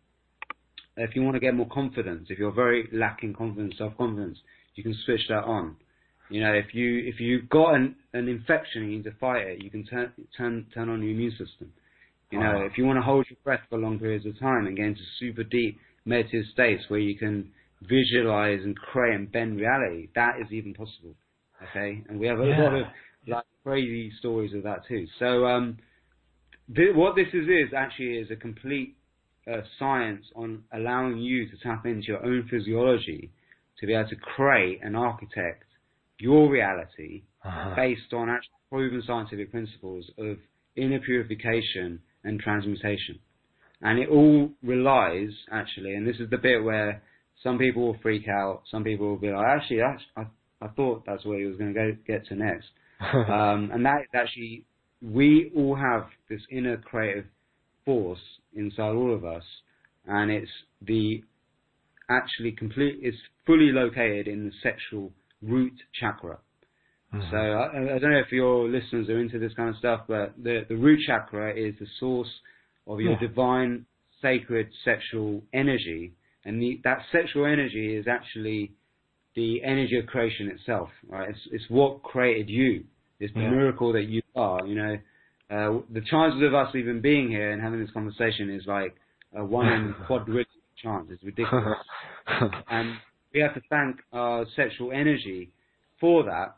if you want to get more confidence, if you're very lacking confidence, self-confidence, you can switch that on. You know, if you if you've got an, an infection and you need to fight it, you can turn turn turn on your immune system. You know, wow. if you want to hold your breath for long periods of time and get into super deep meditative states where you can visualize and create and bend reality, that is even possible. Okay, and we have a yeah. lot of like crazy stories of that too. So, um, th- what this is is actually is a complete uh, science on allowing you to tap into your own physiology to be able to create and architect your reality uh-huh. based on actually proven scientific principles of inner purification and transmutation. And it all relies, actually, and this is the bit where some people will freak out, some people will be like, actually, that's, I, I thought that's where he was going to go get to next. um, and that is actually, we all have this inner creative force inside all of us, and it's the actually complete, it's fully located in the sexual root chakra. Mm-hmm. So I, I don't know if your listeners are into this kind of stuff, but the, the root chakra is the source of your yeah. divine, sacred sexual energy. And the, that sexual energy is actually the energy of creation itself, right? It's, it's what created you. It's the yeah. miracle that you are, you know. Uh, the chances of us even being here and having this conversation is like a one in quadrillion chance. It's ridiculous. And we have to thank our sexual energy for that.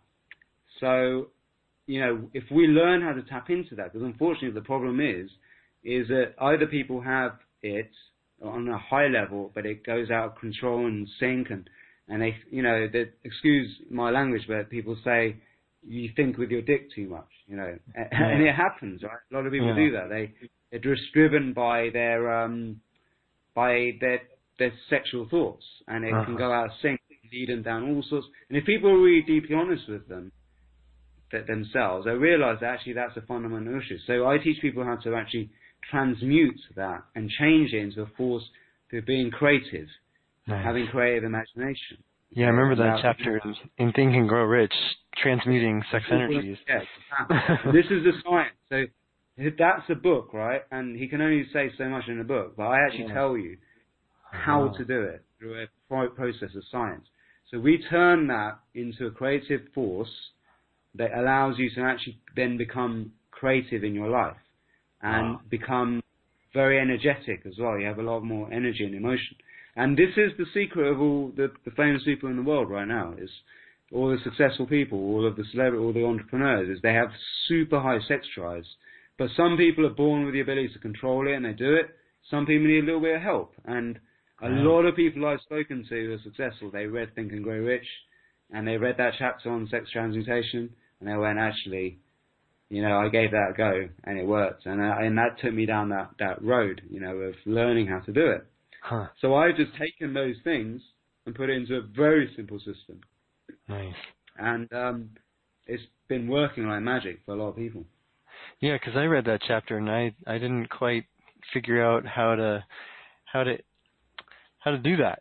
So, you know, if we learn how to tap into that, because unfortunately the problem is, is that either people have it on a high level, but it goes out of control and sink, and, and they, you know, they, excuse my language, but people say, you think with your dick too much, you know, and, yeah. and it happens, right? A lot of people yeah. do that. They, they're just driven by their, um, by their, their sexual thoughts, and it uh-huh. can go out of sync, lead them down all sorts. And if people are really deeply honest with them, that themselves, they realize that actually that's a fundamental issue. So I teach people how to actually transmute that and change it into a force to being creative, nice. having creative imagination. Yeah, I remember that chapter in, in Think and Grow Rich, transmuting sex energies. Yes, this is the science. So that's a book, right? And he can only say so much in a book, but I actually yeah. tell you how oh. to do it through a process of science. So we turn that into a creative force that allows you to actually then become creative in your life and wow. become very energetic as well. You have a lot more energy and emotion. And this is the secret of all the, the famous people in the world right now, is all the successful people, all of the celebrities, all the entrepreneurs, is they have super high sex drives. But some people are born with the ability to control it and they do it. Some people need a little bit of help. And a wow. lot of people I've spoken to who are successful, they read Think and Grow Rich, and they read that chapter on sex transmutation, and they went, actually, you know, I gave that a go, and it worked. And, uh, and that took me down that, that road, you know, of learning how to do it. Huh. So I've just taken those things and put it into a very simple system. Nice. And um, it's been working like magic for a lot of people. Yeah, because I read that chapter and I, I didn't quite figure out how to how to how to do that.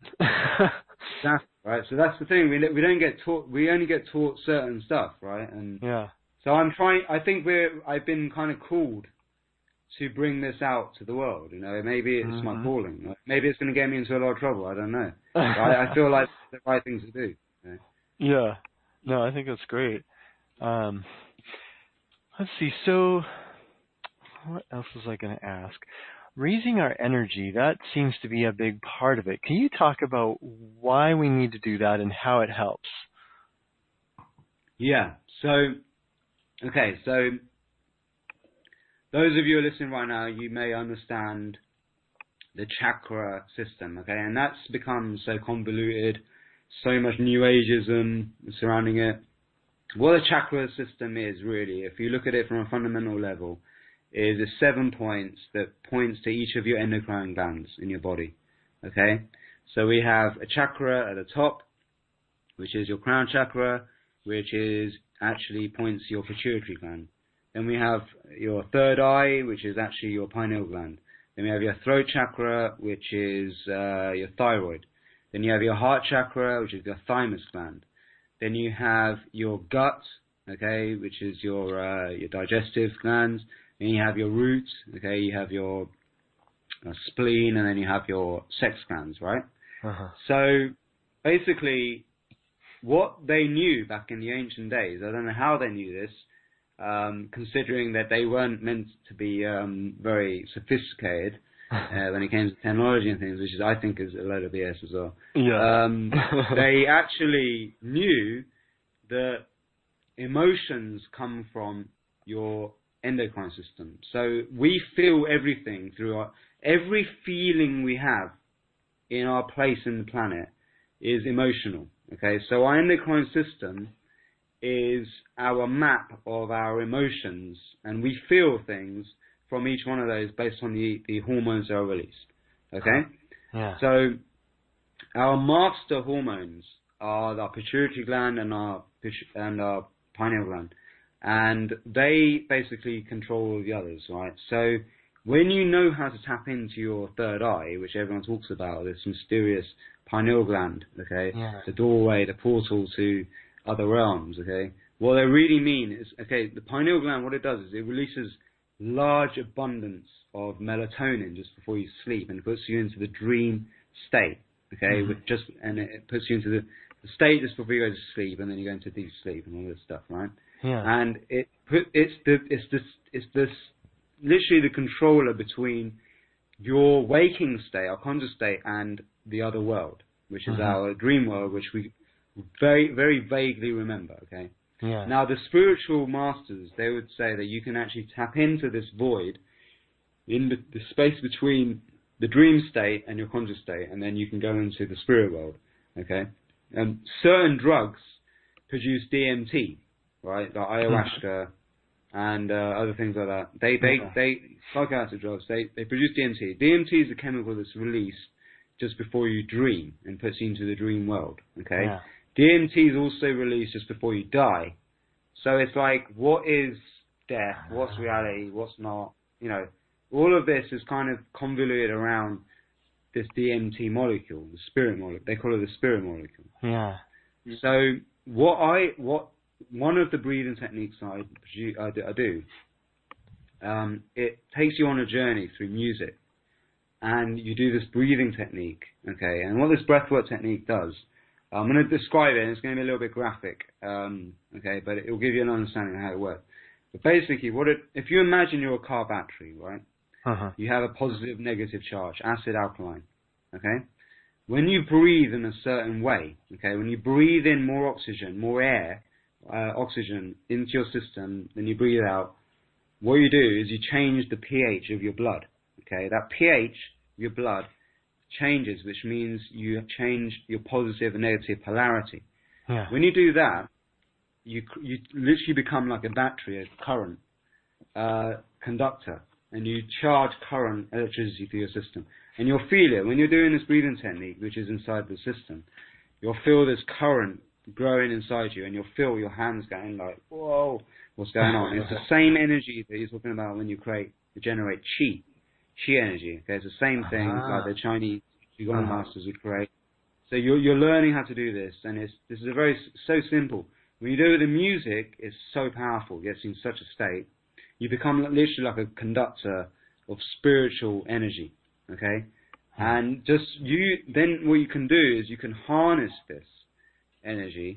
That's right. So that's the thing. We we don't get taught. We only get taught certain stuff, right? And yeah. So I'm trying. I think we're. I've been kind of called to bring this out to the world. You know, maybe it's mm-hmm. my calling. Maybe it's going to get me into a lot of trouble. I don't know. I, I feel like it's the right thing to do. You know? Yeah. No, I think that's great. Um, let's see. So, what else was I going to ask? Raising our energy, that seems to be a big part of it. Can you talk about why we need to do that and how it helps? Yeah. So, okay. So, those of you who are listening right now, you may understand the chakra system, okay? And that's become so convoluted, so much New Ageism surrounding it. What a chakra system is, really, if you look at it from a fundamental level, is a seven points that points to each of your endocrine glands in your body, okay? So we have a chakra at the top, which is your crown chakra, which is actually points to your pituitary gland. Then we have your third eye, which is actually your pineal gland. Then we have your throat chakra, which is uh, your thyroid. Then you have your heart chakra, which is your thymus gland. Then you have your gut, okay, which is your uh, your digestive glands. Then you have your root, okay, you have your uh, spleen, and then you have your sex glands, right? Uh-huh. So basically, what they knew back in the ancient days, I don't know how they knew this, um, considering that they weren't meant to be um, very sophisticated uh, when it came to technology and things, which is, I think, is a load of B S as well. Yeah. Um, they actually knew that emotions come from your endocrine system. So we feel everything through our, every feeling we have in our place in the planet is emotional. Okay, so our endocrine system is our map of our emotions, and we feel things from each one of those based on the, the hormones that are released. Okay? Yeah. So our master hormones are our pituitary gland and our and our pineal gland, and they basically control all the others, right? So when you know how to tap into your third eye, which everyone talks about, this mysterious pineal gland, okay, yeah. the doorway, the portal to other realms, okay, what they really mean is, okay, the pineal gland, what it does is it releases large abundance of melatonin just before you sleep, and puts you into the dream state. Okay, mm-hmm. with just and it puts you into the, the state just before you go to sleep, and then you go into deep sleep and all this stuff, right? Yeah. And it put it's the it's this it's this literally the controller between your waking state, our conscious state, and the other world, which is mm-hmm. our dream world, which we very very vaguely remember. Okay. Yeah. Now the spiritual masters, they would say that you can actually tap into this void in the, the space between the dream state and your conscious state, and then you can go into the spirit world. Okay. And certain drugs produce D M T, right? Like ayahuasca and uh, other things like that. They, they, okay. they, psychoactive drugs, they, they produce D M T. D M T is a chemical that's released just before you dream and puts you into the dream world. Okay. Yeah. D M T is also released just before you die. So it's like, what is death? What's reality? What's not? You know, all of this is kind of convoluted around this D M T molecule, the spirit molecule. They call it the spirit molecule. Yeah. So what I, what, one of the breathing techniques I, I do, I do um, it takes you on a journey through music. And you do this breathing technique, okay? And what this breathwork technique does, I'm going to describe it, and it's going to be a little bit graphic, um, okay, but it will give you an understanding of how it works. But basically, what it, if you imagine you're a car battery, right? Uh-huh. You have a positive, negative charge, acid, alkaline, okay? When you breathe in a certain way, okay, when you breathe in more oxygen, more air, uh, oxygen into your system than you breathe out, what you do is you change the pH of your blood, okay? That pH, your blood, changes, which means you change your positive and negative polarity. Yeah. When you do that, you you literally become like a battery, a current uh, conductor, and you charge current electricity through your system. And you'll feel it when you're doing this breathing technique, which is inside the system. You'll feel this current growing inside you, and you'll feel your hands going like, whoa, what's going on? It's the same energy that you're talking about when you create, you generate chi. Chi energy. Okay, it's the same thing uh-huh. like the Chinese Qigong uh-huh. masters would create. So you're you're learning how to do this, and it's this is a very so simple. When you do it with the music, it's so powerful. It gets you in such a state. You become literally like a conductor of spiritual energy. Okay, uh-huh. and just you then what you can do is you can harness this energy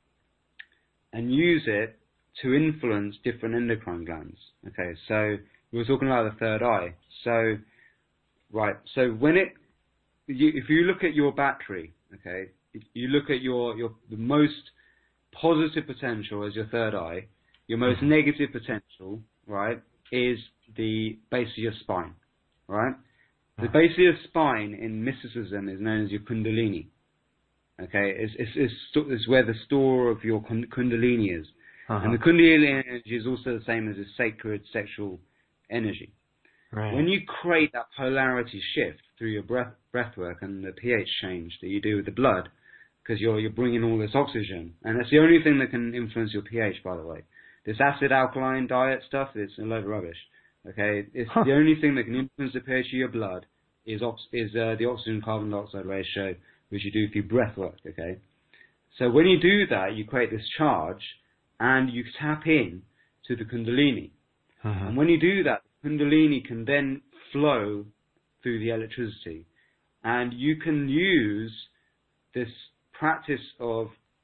and use it to influence different endocrine glands. Okay, so we were talking about the third eye. So, right, so when it, you, if you look at your battery, okay, you look at your, your the most positive potential as your third eye, your most mm-hmm. negative potential, right, is the base of your spine, right? The base of your spine in mysticism is known as your kundalini, okay? It's, it's, it's, it's where the store of your kundalini is. Uh-huh. And the kundalini energy is also the same as a sacred sexual energy. Right. When you create that polarity shift through your breath breath work and the pH change that you do with the blood, because you're you're bringing all this oxygen, and that's the only thing that can influence your pH, by the way. This acid alkaline diet stuff, it's a load of rubbish. Okay, it's huh. the only thing that can influence the pH of your blood is ox is uh, the oxygen carbon dioxide ratio, which you do through breath work. Okay, so when you do that, you create this charge, and you tap in to the kundalini. Uh-huh. And when you do that, kundalini can then flow through the electricity. And you can use this practice of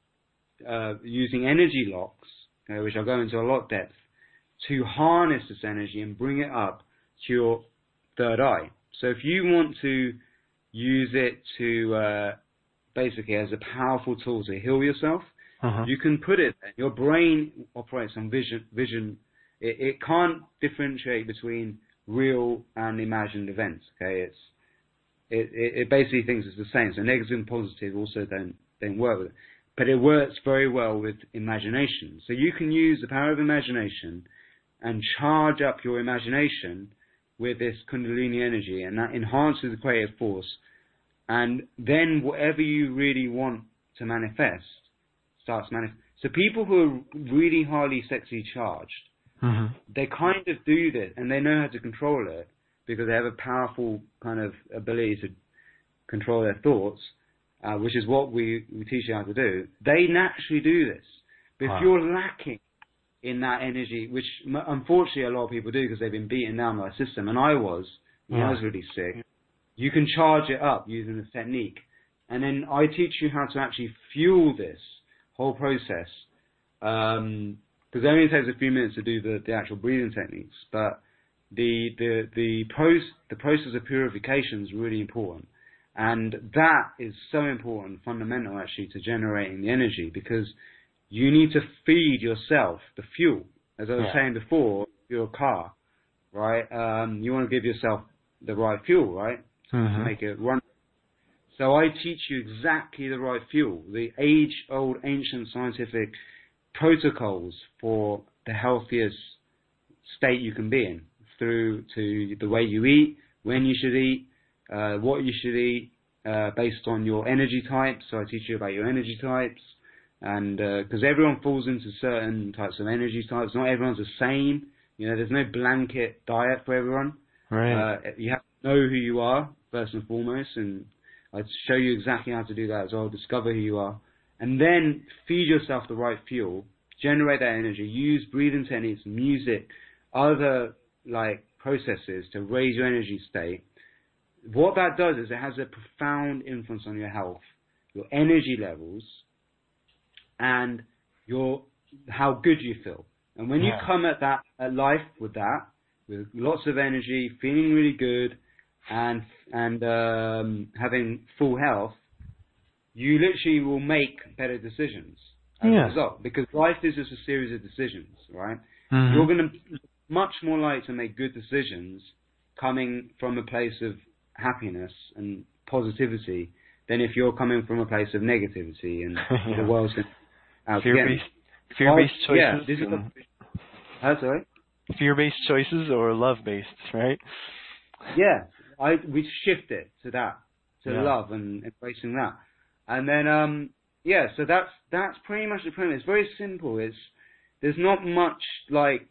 uh, using energy locks, uh, which I'll go into a lot of depth, to harness this energy and bring it up to your third eye. So if you want to use it to uh, basically as a powerful tool to heal yourself, uh-huh. you can put it there. Your brain operates on vision, vision It, it can't differentiate between real and imagined events. Okay, it's it, it, it basically thinks it's the same. So negative and positive also don't don't work with it, but it works very well with imagination. So you can use the power of imagination and charge up your imagination with this Kundalini energy, and that enhances the creative force. And then whatever you really want to manifest starts manifest. So people who are really highly sexually charged, mm-hmm. they kind of do this, and they know how to control it because they have a powerful kind of ability to control their thoughts, uh, which is what we, we teach you how to do. They naturally do this But Wow. if you're lacking in that energy, which m- unfortunately a lot of people do because they've been beaten down by the system, and I was when Yeah. I was really sick, you can charge it up using this technique. And then I teach you how to actually fuel this whole process. Um, because it only takes a few minutes to do the, the actual breathing techniques, but the the the, pros- the process of purification is really important. And that is so important, fundamental actually, to generating the energy, because you need to feed yourself the fuel. As I was Yeah. saying before, your car, right? Um, you want to give yourself the right fuel, right? Mm-hmm. To make it run. So I teach you exactly the right fuel, the age-old ancient scientific protocols for the healthiest state you can be in, through to the way you eat, when you should eat, uh, what you should eat, uh, based on your energy types. So I teach you about your energy types, and because uh, everyone falls into certain types of energy types, not everyone's the same. You know, there's no blanket diet for everyone. Right. Uh, you have to know who you are first and foremost, and I show you exactly how to do that as well. Discover who you are, and then feed yourself the right fuel, generate that energy, use breathing techniques, music, other like processes to raise your energy state. What that does is it has a profound influence on your health, your energy levels, and your how good you feel. And when you Yeah. come at that at life with that, with lots of energy, feeling really good, and and um, having full health, you literally will make better decisions as a Yeah. result. Because life is just a series of decisions, right? Mm-hmm. You're going to much more likely to make good decisions coming from a place of happiness and positivity than if you're coming from a place of negativity and Yeah. the world's going to out to get me. Fear-based, fear-based Well, yeah, choices. this is and a, that's all right. fear-based choices or love-based, right? Yeah, I we shift it to that, to Yeah. love and embracing that, and then um yeah, so that's that's pretty much the premise. It's very simple. It's there's not much like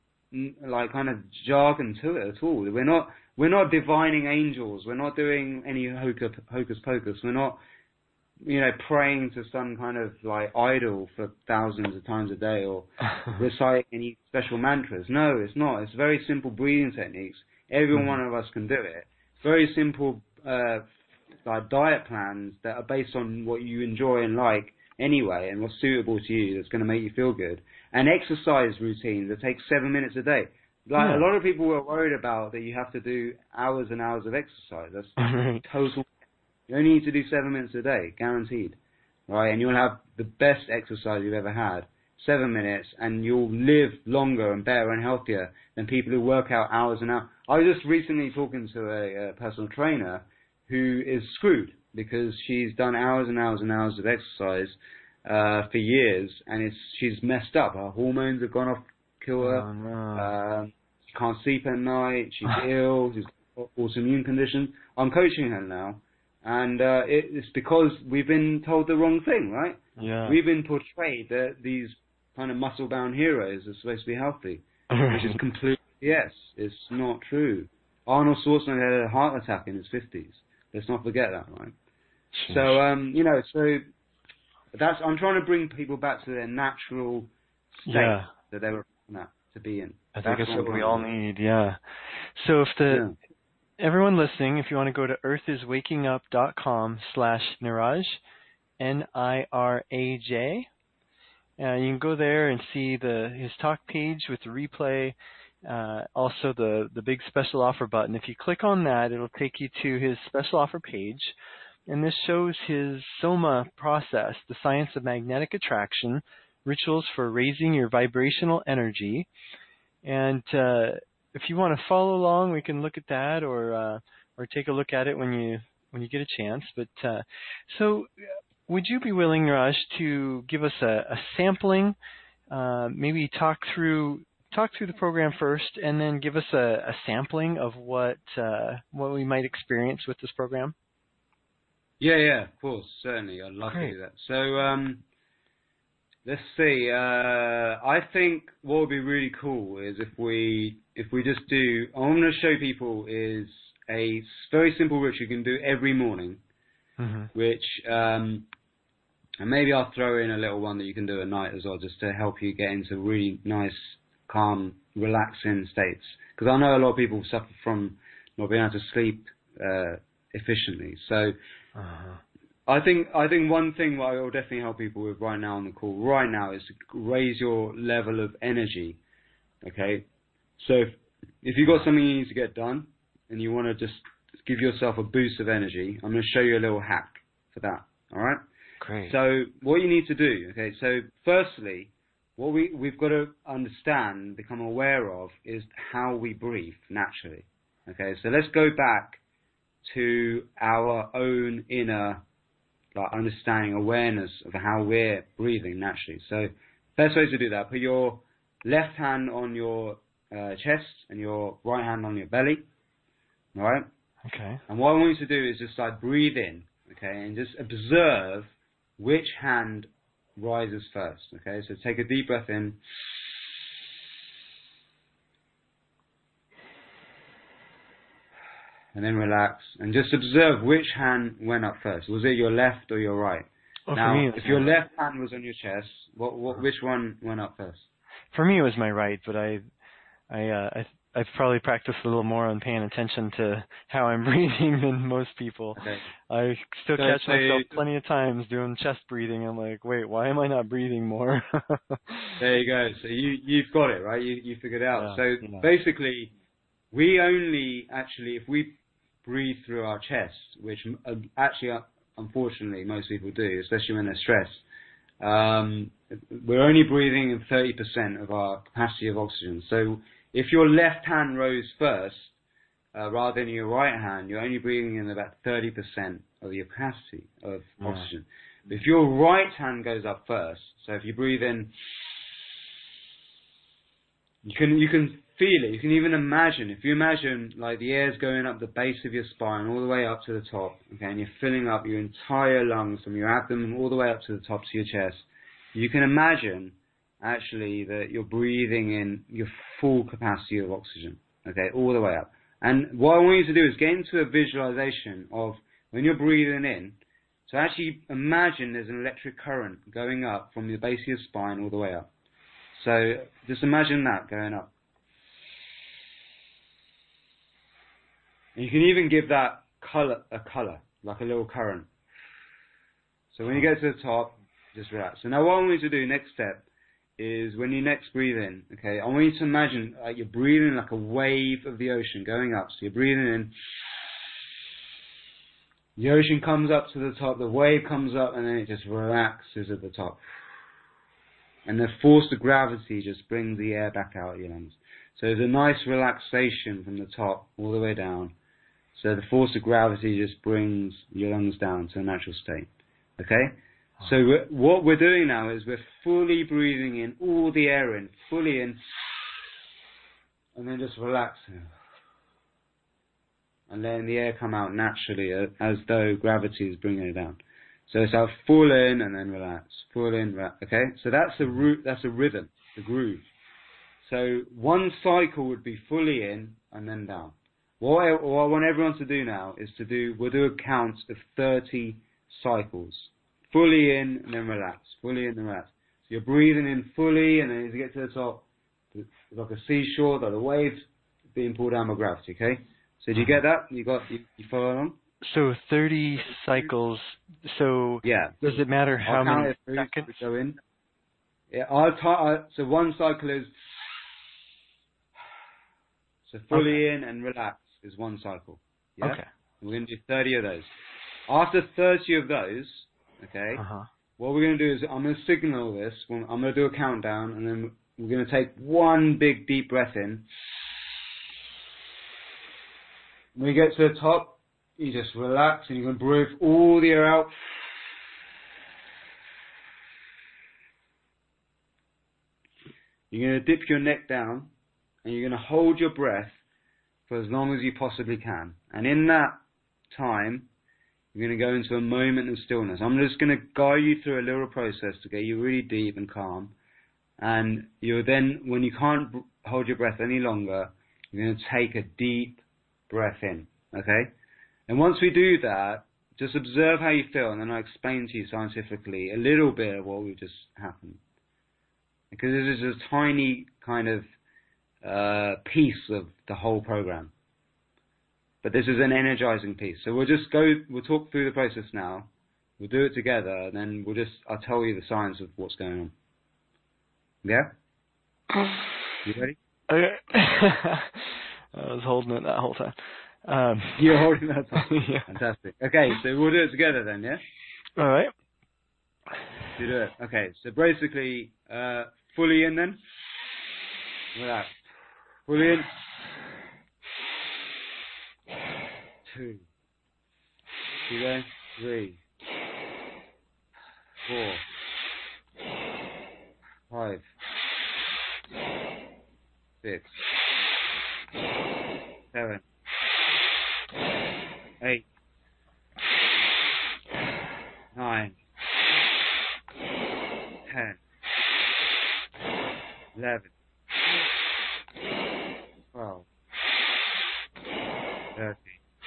n- like kind of jargon to it at all. We're not we're not divining angels. We're not doing any hocus hocus pocus. We're not you know praying to some kind of like idol for thousands of times a day or reciting any special mantras. No, it's not. It's very simple breathing techniques. Every Mhm. one of us can do it. Very simple uh, like diet plans that are based on what you enjoy and like anyway, and what's suitable to you. That's going to make you feel good. And exercise routines that take seven minutes a day. Like Yeah. a lot of people were worried about that you have to do hours and hours of exercise. That's Right. total. You only need to do seven minutes a day, guaranteed, right? And you'll have the best exercise you've ever had. Seven minutes, and you'll live longer and better and healthier than people who work out hours and hours. I was just recently talking to a, a personal trainer who is screwed because she's done hours and hours and hours of exercise uh, for years, and it's she's messed up. Her hormones have gone off kilter. Oh, no. Um, she can't sleep at night. She's ill. She's got autoimmune conditions. I'm coaching her now. And uh, it, it's because we've been told the wrong thing, right? Yeah. We've been portrayed that these kind of muscle-bound heroes are supposed to be healthy, which is completely yes. It's not true. Arnold Schwarzenegger had a heart attack in his fifties. Let's not forget that, right? So, um, you know, so that's I'm trying to bring people back to their natural state Yeah. that they were meant to be in. I think That's that's what I'm we trying all to do. need, yeah. So if the Yeah. everyone listening, if you want to go to earthiswakingup.com slash Niraj, N I R A J, uh, you can go there and see the his talk page with the replay, uh, also the, the big special offer button. If you click on that, it'll take you to his special offer page, and this shows his Soma process, the science of magnetic attraction, rituals for raising your vibrational energy. And uh, if you want to follow along, we can look at that, or uh, or take a look at it when you when you get a chance. But uh, so, would you be willing, Raj, to give us a, a sampling? Uh, maybe talk through talk through the program first, and then give us a, a sampling of what uh, what we might experience with this program. Yeah, yeah, of course, certainly. I'd love Great. to do that. So, um, let's see. Uh, I think what would be really cool is if we if we just do. What I'm going to show people is a very simple ritual you can do every morning, Mm-hmm. which um, And maybe I'll throw in a little one that you can do at night as well, just to help you get into really nice, calm, relaxing states. Because I know a lot of people suffer from not being able to sleep uh, efficiently. So Uh-huh. I think I think one thing what I will definitely help people with right now on the call right now is to raise your level of energy. Okay, so if, if you've got something you need to get done and you want to just give yourself a boost of energy, I'm going to show you a little hack for that. All right. Great. So what you need to do. Okay. So firstly, what we we've got to understand, become aware of, is how we breathe naturally. Okay. So let's go back to our own inner, like, understanding, awareness of how we're breathing naturally. So best way to do that, put your left hand on your uh, chest and your right hand on your belly. All right? Okay. And what I want you to do is just like breathe in, okay, and just observe which hand rises first. Okay, so take a deep breath in. And then relax, and just observe which hand went up first. Was it your left or your right? Well, now, for me, if your left hand was on your chest, what, what, which one went up first? For me, it was my right, but I, I, uh, I, I've probably practiced a little more on paying attention to how I'm breathing than most people. Okay. I still So, catch so myself you, plenty of times doing chest breathing. I'm like, wait, why am I not breathing more? There you go. So you, you've got it, right? You, you figured it out. Yeah, so yeah. basically, we only actually, if we breathe through our chest, which uh, actually, uh, unfortunately, most people do, especially when they're stressed, um, we're only breathing in thirty percent of our capacity of oxygen. So if your left hand rose first, uh, rather than your right hand, you're only breathing in about thirty percent of your capacity of Yeah. oxygen. But if your right hand goes up first, so if you breathe in, you can you can feel it. You can even imagine. If you imagine like the air's going up the base of your spine all the way up to the top, okay, and you're filling up your entire lungs from your abdomen all the way up to the top to your chest, you can imagine actually that you're breathing in your full capacity of oxygen, okay, all the way up. And what I want you to do is get into a visualization of when you're breathing in. So actually imagine there's an electric current going up from the base of your spine all the way up. So just imagine that going up. And you can even give that color a color, like a little current. So when you get to the top, just relax. So now what I want you to do, next step, is when you next breathe in, okay, I want you to imagine like you're breathing like a wave of the ocean going up. So you're breathing in, the ocean comes up to the top, the wave comes up, and then it just relaxes at the top. And the force of gravity just brings the air back out of your lungs. So there's a nice relaxation from the top all the way down. So the force of gravity just brings your lungs down to a natural state. Okay? So we're, what we're doing now is we're fully breathing in all the air in, fully in, and then just relaxing. And letting the air come out naturally as though gravity is bringing it down. So it's out full in and then relax, full in, relax. Okay? So that's a root, that's a rhythm, the groove. So one cycle would be fully in and then down. What I, what I want everyone to do now is to do, we'll do a count of thirty cycles. Fully in and then relax, fully in and relax. So you're breathing in fully, and then as you get to the top, it's like a seashore, like the waves being pulled down by gravity, okay? So do you get that? You got, you, you follow along? So thirty cycles. So Yeah. does it matter how I'll many count it through, seconds? go in. Yeah, I'll t- I, so one cycle is, so fully Okay. in and relax is one cycle. Yeah? Okay. We're going to do thirty of those. After thirty of those, okay, Uh-huh. what we're going to do is I'm going to signal this. I'm going to do a countdown, and then we're going to take one big deep breath in. When you get to the top, you just relax, and you're going to breathe all the air out. You're going to dip your neck down, and you're going to hold your breath for as long as you possibly can. And in that time, you're going to go into a moment of stillness. I'm just going to guide you through a little process to get you really deep and calm. And you're then, when you can't b- hold your breath any longer, you're going to take a deep breath in, okay? And once we do that, just observe how you feel, and then I'll explain to you scientifically a little bit of what will just happen. Because this is a tiny kind of uh, piece of the whole program. But this is an energizing piece. So we'll just go, we'll talk through the process now. We'll do it together, and then we'll just, I'll tell you the science of what's going on. Yeah? You ready? Okay. I was holding it that whole time. Um, You're holding that time? Yeah. Fantastic. Okay, so we'll do it together then, yeah? All right. You do it. Okay, so basically, uh, fully in then. Relax. Fully in. Two. You go. Three. Four. Five. Six. Seven. Eight. Nine. Ten. Eleven. Twelve. Thirteen.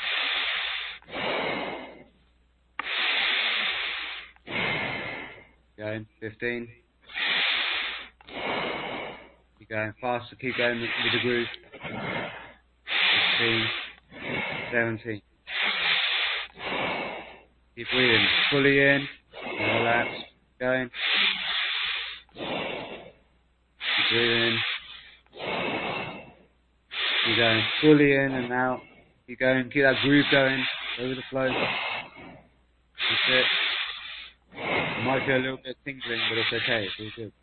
Going. Fifteen. Keep going faster. Keep going with, with the groove. Sixteen. Seventeen. Keep breathing. Fully in. And relax. Going. Keep breathing. Keep going fully in and out. Keep going. Keep that groove going. Go with the flow. That's it. You might feel a little bit tingling, but it's okay. It's all good.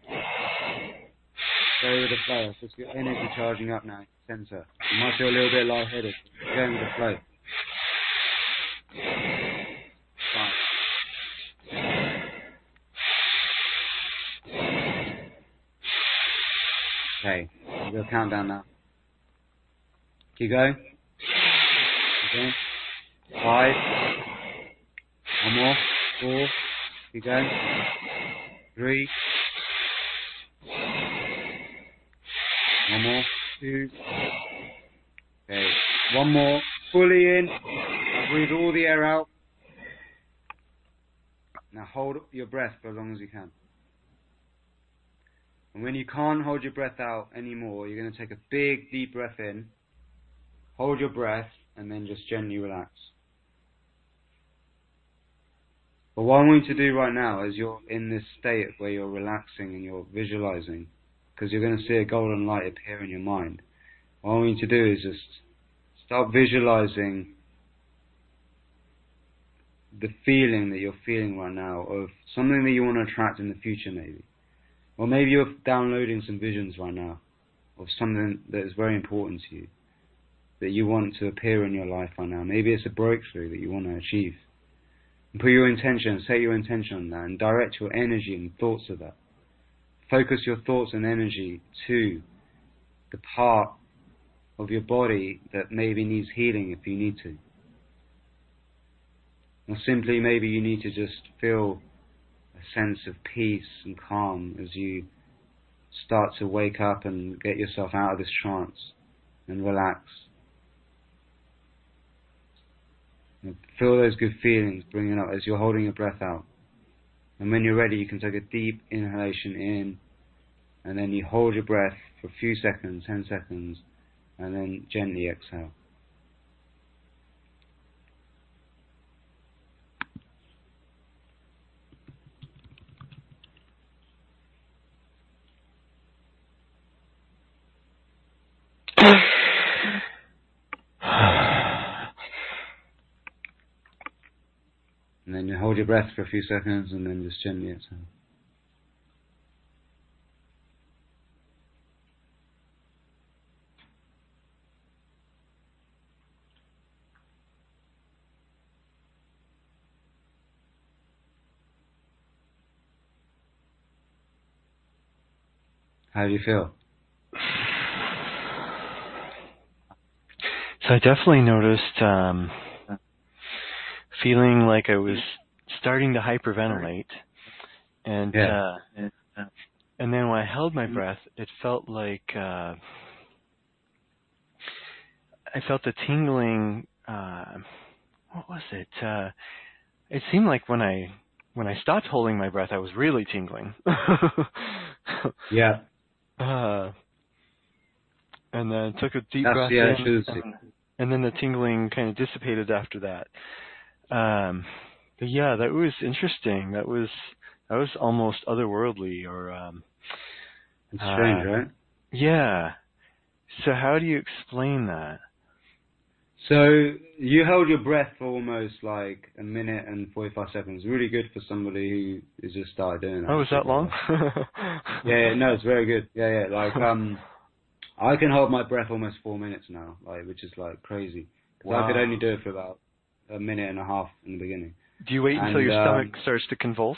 Go with the flow. It's just your energy charging up now. Sensor. You might feel a little bit lightheaded. Keep going with the flow. Okay, we'll go countdown now. Keep going. Keep going. Five. One more. Four. Keep going. Three. One more. Two. Okay. One more. Fully in. Breathe all the air out. Now hold your breath for as long as you can. And when you can't hold your breath out anymore, you're going to take a big, deep breath in, hold your breath, and then just gently relax. But what I want you to do right now is you're in this state where you're relaxing and you're visualizing, because you're going to see a golden light appear in your mind. What I want you to do is just start visualizing the feeling that you're feeling right now of something that you want to attract in the future maybe. Or maybe you're downloading some visions right now of something that is very important to you, that you want to appear in your life right now. Maybe it's a breakthrough that you want to achieve. And put your intention, set your intention on that, and direct your energy and thoughts to that. Focus your thoughts and energy to the part of your body that maybe needs healing if you need to. Or simply maybe you need to just feel a sense of peace and calm as you start to wake up and get yourself out of this trance and relax. And feel those good feelings bringing up as you're holding your breath out. And when you're ready, you can take a deep inhalation in, and then you hold your breath for a few seconds, ten seconds, and then gently exhale. And then you hold your breath for a few seconds and then just gently exhale. How do you feel? So I definitely noticed um, feeling like I was starting to hyperventilate, and Yeah. uh, and then when I held my breath, it felt like uh, I felt the tingling. Uh, what was it? Uh, it seemed like when I when I stopped holding my breath, I was really tingling. Yeah. uh, and then took a deep That's breath the in, actuality. and, and then the tingling kind of dissipated after that. Um, but yeah, that was interesting. That was that was almost otherworldly, or um, It's strange, uh, right? yeah. So how do you explain that? So you held your breath for almost like a minute and forty-five seconds. Really good for somebody who has just started doing that. Oh, was that long? Yeah, yeah, no, it's very good. Yeah, yeah. Like um, I can hold my breath almost four minutes now, like which is like crazy. Because I could only Wow. do it for about a minute and a half in the beginning. Do you wait until And your stomach um, starts to convulse?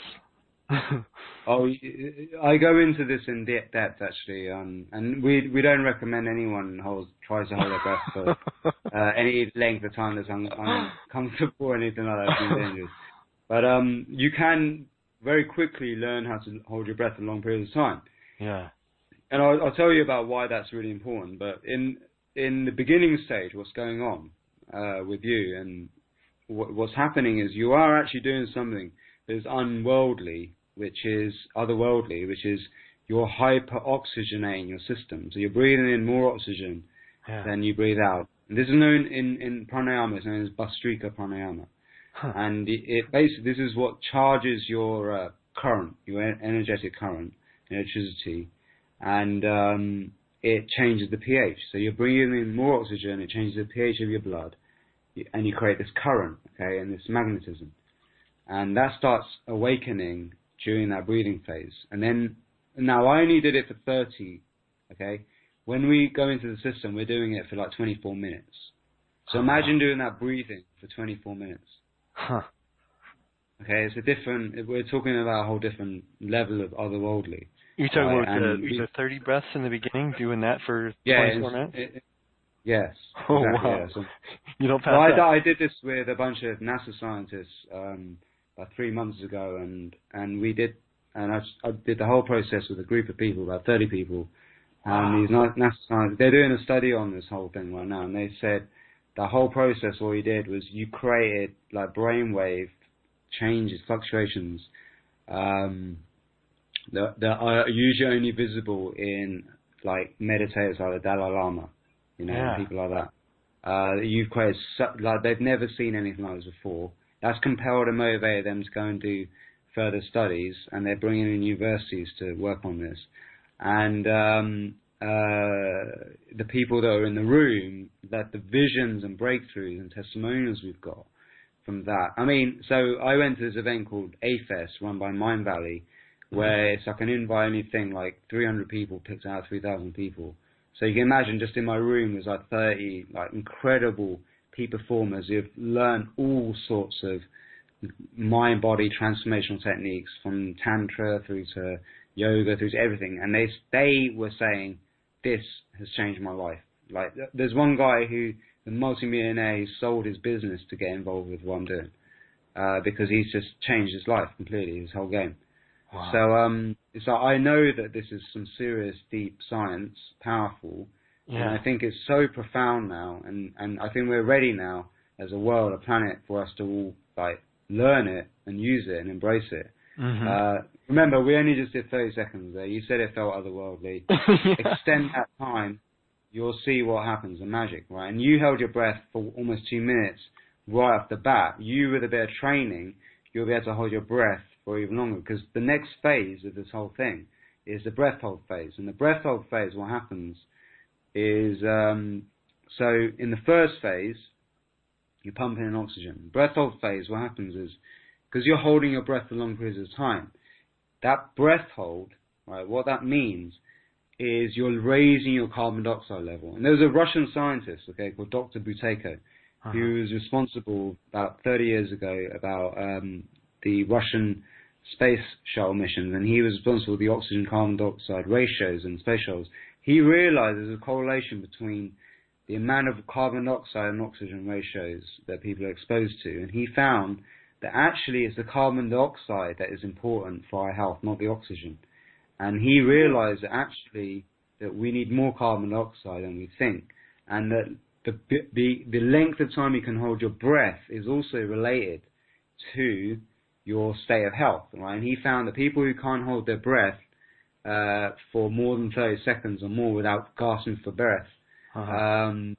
oh, I go into this in de- depth actually, um, and we we don't recommend anyone holds tries to hold their breath for uh, any length of time that's un- uncomfortable or anything like that. It's too dangerous. But um, you can very quickly learn how to hold your breath for long periods of time. Yeah. And I'll, I'll tell you about why that's really important. But in in the beginning stage, what's going on uh, with you and what, what's happening is you are actually doing something that is unworldly, which is otherworldly, which is you're hyperoxygenating your system. So you're breathing in more oxygen Yeah. than you breathe out. And this is known in, in pranayama, it's known as Bhastrika pranayama. Huh. And it, it basically, this is what charges your uh, current, your en- energetic current, electricity, and um, it changes the pH. So you're bringing in more oxygen, it changes the pH of your blood, and you create this current, okay, and this magnetism. And that starts awakening during that breathing phase. And then, now I only did it for thirty, okay? When we go into the system, we're doing it for like twenty-four minutes. So Oh, imagine wow. doing that breathing for twenty-four minutes. Huh. Okay, it's a different, we're talking about a whole different level of otherworldly. You're talking Right, about uh, and we, the thirty breaths in the beginning, doing that for yeah, twenty-four it's, minutes? it, yes, Oh, exactly, wow. yeah. So, You don't so pass I, out. I did this with a bunch of NASA scientists um, about three months ago, and, and we did, and I, I did the whole process with a group of people, about thirty people, and Wow. these Na- NASA scientists, they're doing a study on this whole thing right now, and they said the whole process, all you did was you created like brainwave changes, fluctuations, um, that, that are usually only visible in like meditators like the Dalai Lama, you know, and Yeah. people like that. Uh, you've created su- like they've never seen anything like this before. That's compelled and motivated them to go and do further studies, and they're bringing in universities to work on this. And um, uh, the people that are in the room, that the visions and breakthroughs and testimonials we've got from that. I mean, so I went to this event called A-Fest, run by Mind Valley, where it's like an invite-only thing, like three hundred people picked out three thousand people. So you can imagine just in my room there's like thirty like incredible peak performers who've learned all sorts of mind-body transformational techniques, from tantra through to yoga through to everything, and they they were saying this has changed my life. Like there's one guy who, the multi-millionaire, who sold his business to get involved with what I'm doing, uh, because he's just changed his life completely, his whole game. Wow. So um, so I know that this is some serious, deep science, powerful, and Yeah. I think it's so profound now, and, and I think we're ready now as a world, a planet, for us to all like learn it and use it and embrace it. Mm-hmm. Uh, remember, we only just did thirty seconds there. You said it felt otherworldly. Yeah. Extend that time, you'll see what happens, the magic, right? And you held your breath for almost two minutes right off the bat. You, with a bit of training, you'll be able to hold your breath for even longer, because the next phase of this whole thing is the breath hold phase. And the breath hold phase, what happens is, um, so in the first phase, you're pumping in oxygen. Breath hold phase, what happens is, because you're holding your breath for long periods of time, that breath hold, right, what that means is you're raising your carbon dioxide level. And there was a Russian scientist, okay, called Doctor Buteyko, Uh-huh. who was responsible about thirty years ago about um, the Russian space shuttle missions, and he was responsible for the oxygen carbon dioxide ratios in space shuttles. He realized there's a correlation between the amount of carbon dioxide and oxygen ratios that people are exposed to, and he found that actually it's the carbon dioxide that is important for our health, not the oxygen. And he realized that actually that we need more carbon dioxide than we think, and that the, the, the length of time you can hold your breath is also related to your state of health, right? And he found that people who can't hold their breath uh, for more than thirty seconds or more without gasping for breath, Uh-huh. um,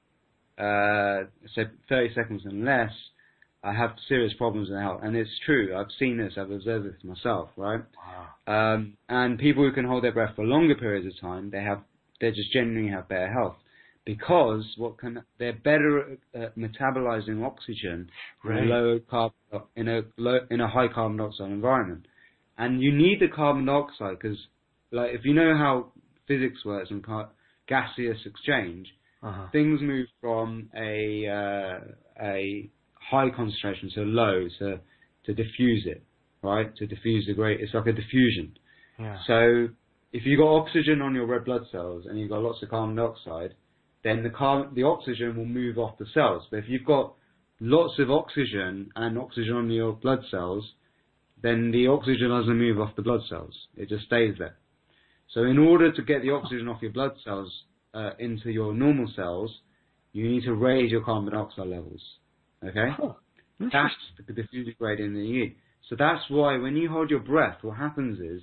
uh, so thirty seconds and less, I have serious problems in health. And it's true. I've seen this. I've observed this myself, right? Wow. Um, and people who can hold their breath for longer periods of time, they have, they just genuinely have better health. Because what can they're better at uh, metabolizing oxygen Right. in a low carb in a low, in a high carbon dioxide environment, and you need the carbon dioxide because, like, if you know how physics works and car- gaseous exchange, Uh-huh. things move from a uh, a high concentration to low to to diffuse it, right? To diffuse the great, it's like a diffusion. Yeah. So if you've got oxygen on your red blood cells and you've got lots of carbon dioxide, then the carbon, the oxygen will move off the cells. But if you've got lots of oxygen and oxygen on your blood cells, then the oxygen doesn't move off the blood cells. It just stays there. So in order to get the oxygen off your blood cells uh, into your normal cells, you need to raise your carbon dioxide levels. Okay? Huh. That's the diffusion gradient that you need. So that's why when you hold your breath, what happens is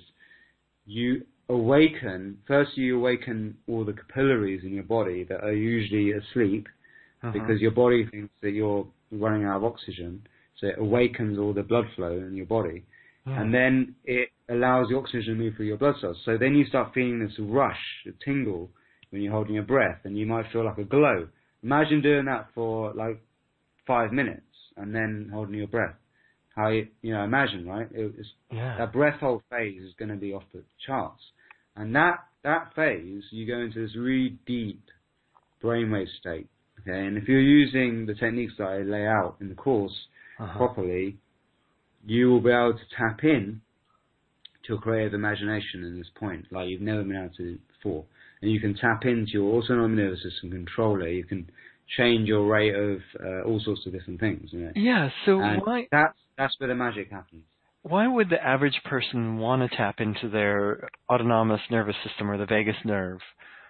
you awaken, first you awaken all the capillaries in your body that are usually asleep Uh-huh. because your body thinks that you're running out of oxygen. So it awakens all the blood flow in your body. Yeah. And then it allows the oxygen to move through your blood cells. So then you start feeling this rush, a tingle, when you're holding your breath, and you might feel like a glow. Imagine doing that for like five minutes and then holding your breath. How you, you know, imagine, right? It, it's, Yeah. that breath hold phase is going to be off the charts. And that, that phase, you go into this really deep brainwave state. Okay, and if you're using the techniques that I lay out in the course Uh-huh. properly, you will be able to tap in to your creative imagination in this point, like you've never been able to do before. And you can tap into your autonomic nervous system controller. You can change your rate of uh, all sorts of different things. You know? Yeah. So And why that's that's where the magic happens. why would the average person want to tap into their autonomous nervous system or the vagus nerve?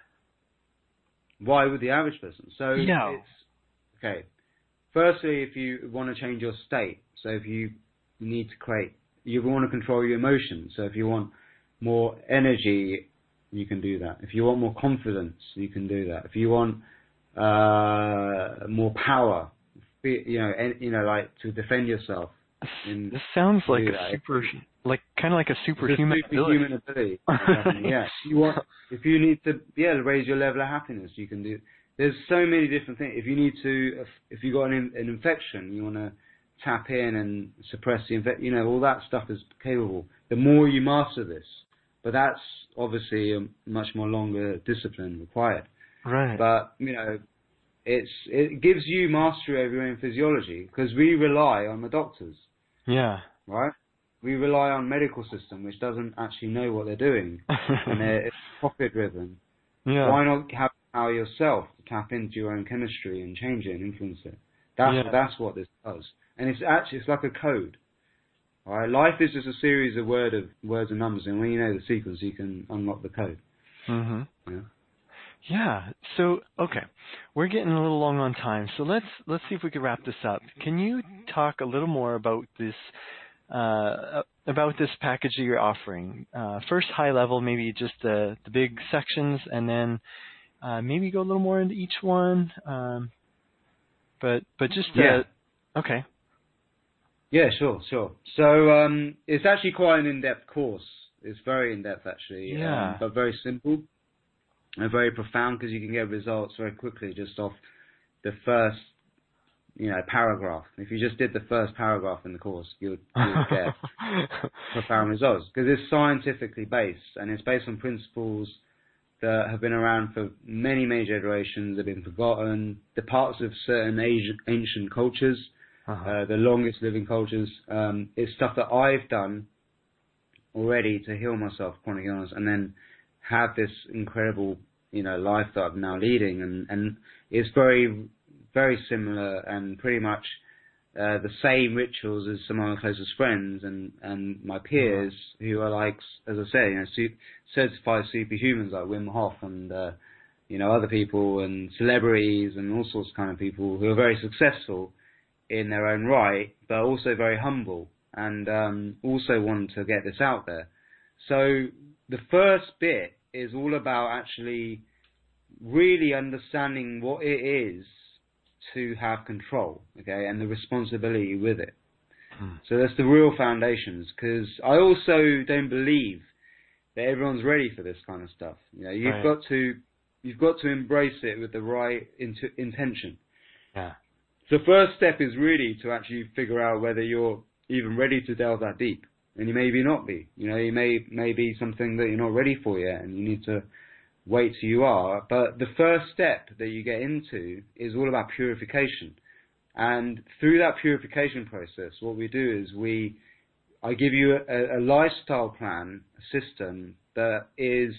Why would the average person? So Yeah. it's okay. Firstly, if you want to change your state, so if you need to create, you want to control your emotions. So if you want more energy, you can do that. If you want more confidence, you can do that. If you want uh, more power, you know, and, you know, like to defend yourself. In, This sounds like do a that. super, like kind of like a It's a superhuman ability. superhuman ability. Exactly, yeah. If you want, if you need to, yeah, raise your level of happiness, you can do. There's so many different things. If you need to, if, if you got an, an infection, you want to tap in and suppress the infection. You know, all that stuff is capable. The more you master this, but that's obviously a much more longer discipline required. Right. But you know, it's it gives you mastery over your own physiology because we rely on the doctors. Yeah. Right? We rely on medical system, which doesn't actually know what they're doing, and they're, it's profit driven. Yeah. Why not have power yourself to tap into your own chemistry and change it and influence it? That's Yeah. what that's what this does, and it's actually it's like a code. All right, life is just a series of word of words and numbers, and when you know the sequence, you can unlock the code. Mhm. Yeah. Yeah. So, okay, we're getting a little long on time. So let's let's see if we can wrap this up. Can you talk a little more about this uh, about this package that you're offering? Uh, first, high level, maybe just the the big sections, and then uh, maybe go a little more into each one. Um, but but just uh, Yeah. okay. Yeah, sure, sure. So um, it's actually quite an in-depth course. It's very in-depth, actually, Yeah. um, but very simple and very profound because you can get results very quickly just off the first, you know, paragraph. If you just did the first paragraph in the course, you would, you would get profound results because it's scientifically based and it's based on principles that have been around for many, many generations. They've been forgotten. The parts of certain Asian, ancient cultures. Uh-huh. Uh, the longest living cultures. Um, it's stuff that I've done already to heal myself of chronic illness, and then have this incredible, you know, life that I'm now leading, and and it's very, very similar and pretty much uh, the same rituals as some of my closest friends and and my peers uh-huh. who are like, as I say, you know, su- certified superhumans like Wim Hof and uh, you know other people and celebrities and all sorts of kind of people who are very successful in their own right, but also very humble and um, also want to get this out there. So the first bit is all about actually really understanding what it is to have control, okay, and the responsibility with it. Hmm. So that's the real foundations, because I also don't believe that everyone's ready for this kind of stuff. You know, you've right. got to you've got to embrace it with the right int- intention. Yeah. The first step is really to actually figure out whether you're even ready to delve that deep, and you may be not be. You know, you may may be something that you're not ready for yet, and you need to wait till you are. But the first step that you get into is all about purification, and through that purification process, what we do is we, I give you a, a lifestyle plan, a system that is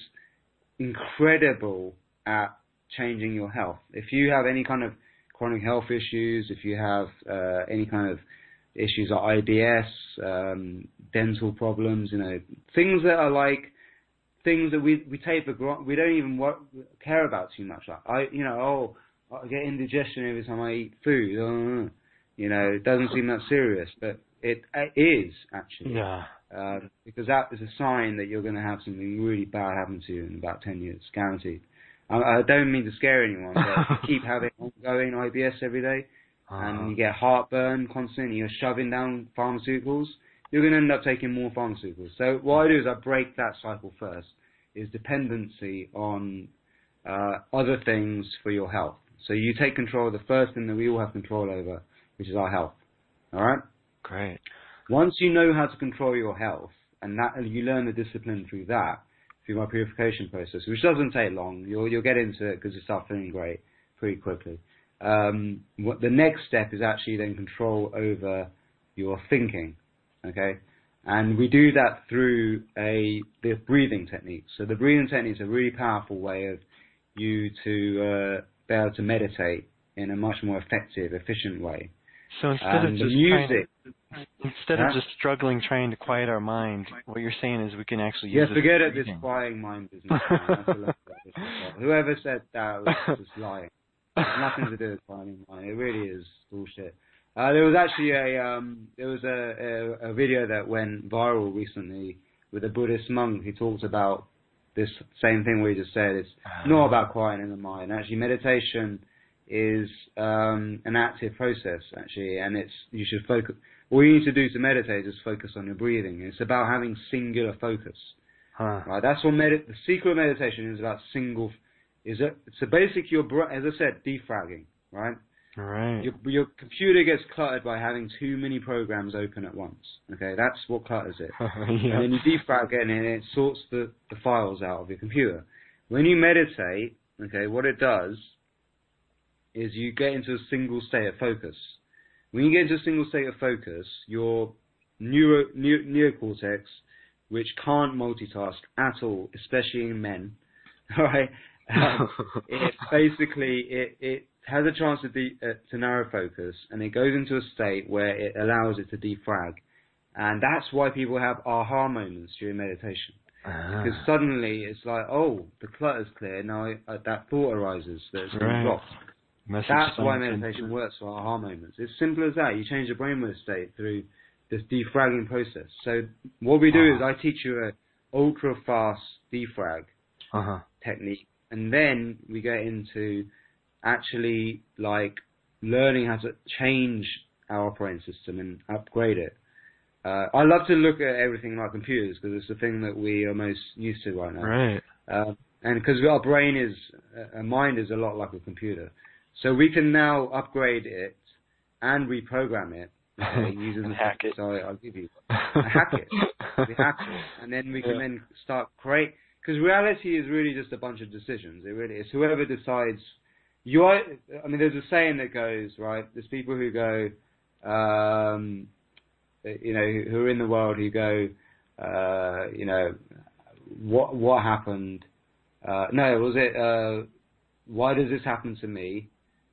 incredible at changing your health. If you have any kind of chronic health issues, if you have uh, any kind of issues like I B S, um, dental problems, you know, things that are like things that we we take for granted, we don't even work, care about too much. Like I, you know, oh, I get indigestion every time I eat food. Oh, you know, it doesn't seem that serious, but it, it is actually. Yeah. Uh, because that is a sign that you're going to have something really bad happen to you in about ten years, guaranteed. I don't mean to scare anyone, but if you keep having ongoing I B S every day, uh-huh. and you get heartburn constantly, you're shoving down pharmaceuticals, you're going to end up taking more pharmaceuticals. So what I do is I break that cycle first, is dependency on uh, other things for your health. So you take control of the first thing that we all have control over, which is our health. All right? Great. Once you know how to control your health, and that you learn the discipline through that, through my purification process, which doesn't take long. You'll you'll get into it because you start feeling great pretty quickly. Um, what the next step is actually then control over your thinking, okay? And we do that through a the breathing techniques. So the breathing techniques are a really powerful way of you to uh, be able to meditate in a much more effective, efficient way. So instead um, of just the music, trying to, instead huh? of just struggling trying to quiet our mind, what you're saying is we can actually yeah, use forget it. it. This quieting mind business. That's a lot of Whoever said that was just lying. It has nothing to do with quieting mind. It really is bullshit. Uh, there was actually a um, there was a, a a video that went viral recently with a Buddhist monk who talked about this same thing we just said. It's not about quieting the mind. Actually, meditation is um, an active process, actually, and it's you should focus. All you need to do to meditate is focus on your breathing. It's about having singular focus. Huh. Right? That's what med- the secret of meditation is about. Single is a, it's a basic your br- as I said, defragging. Right. Right. Your, your computer gets cluttered by having too many programs open at once. Okay, that's what clutters it. Yeah. And then you defrag it, and it sorts the, the files out of your computer. When you meditate, okay, what it does is you get into a single state of focus. When you get into a single state of focus, your neuro, neo, neocortex, which can't multitask at all, especially in men, all right, um, it basically it, it has a chance to, de, uh, to narrow focus, and it goes into a state where it allows it to defrag. And that's why people have aha moments during meditation. Ah. Because suddenly it's like, oh, the clutter's clear, now I, uh, that thought arises that's been Right. blocked. Message That's why something. meditation works for aha moments. It's simple as that. You change the brainwave state through this defragging process. So what we do uh-huh. is I teach you a ultra fast defrag uh-huh. technique, and then we get into actually like learning how to change our operating system and upgrade it. Uh, I love to look at everything like computers because it's the thing that we are most used to right now. Right. Uh, and because our brain is, a mind is a lot like a computer. So we can now upgrade it and reprogram it okay, using the hack it. So I'll give you hack it. We hack it, and then we can yeah. then start create. Because reality is really just a bunch of decisions. It really is. Whoever decides. You are. I mean, there's a saying that goes right. There's people who go, um, you know, who are in the world who go, uh, you know, what what happened? Uh, no, was it? Uh, why does this happen to me?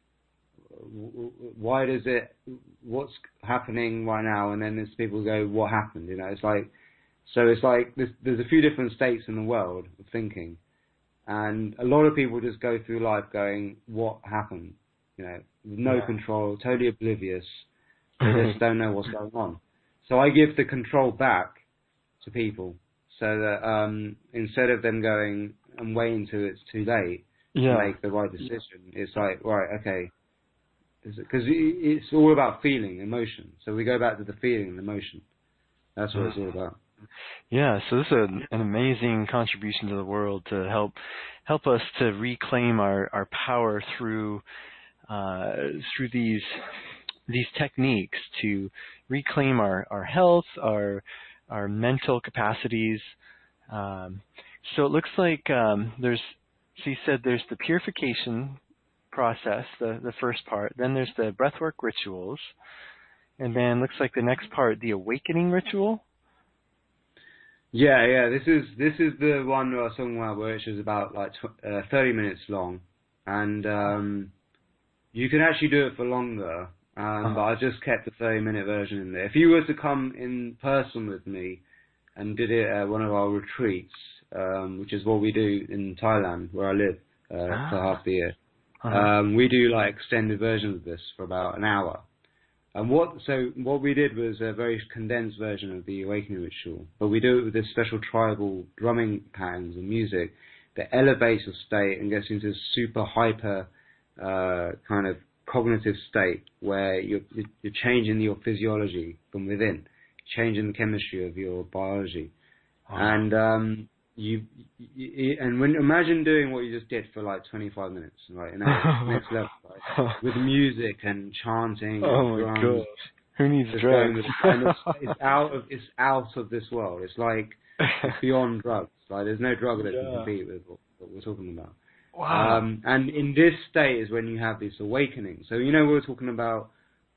Why does it, what's happening right now? And then there's people who go, what happened? You know, it's like, so it's like, there's, there's a few different states in the world of thinking. And a lot of people just go through life going, what happened? You know, no yeah. control, totally oblivious. They just don't know what's going on. So I give the control back to people so that um, instead of them going and waiting till it's too late yeah. to make the right decision, it's like, right, okay. Because it's all about feeling, emotion. So we go back to the feeling and emotion. That's what it's all about. Yeah, so this is an, an amazing contribution to the world to help help us to reclaim our, our power through uh, through these these techniques to reclaim our, our health, our our mental capacities. Um, so it looks like um, there's. So you said there's the purification process, the the first part. Then there's the breathwork rituals, and then looks like the next part, the awakening ritual. Yeah, yeah. This is this is the one I was talking about, which is about like tw- uh, thirty minutes long, and um, you can actually do it for longer. Um, Uh-huh. But I just kept the thirty minute version in there. If you were to come in person with me and did it at one of our retreats, um, which is what we do in Thailand, where I live, uh, Ah. for half the year, Uh-huh. um, we do like extended versions of this for about an hour. And what so what we did was a very condensed version of the awakening ritual, but we do it with this special tribal drumming patterns and music that elevates your state and gets into a super hyper uh, kind of cognitive state where you're you're changing your physiology from within, changing the chemistry of your biology, Wow. and um, you, you and when imagine doing what you just did for like twenty-five minutes, right? And that's next level, right? With music and chanting and Oh my drums, gosh. Who needs just drugs? going with, and it's, it's out of it's out of this world. It's like it's beyond drugs. Like there's no drug that yeah. can compete with what, what we're talking about. Wow. Um, and in this state is when you have this awakening. So you know we were talking about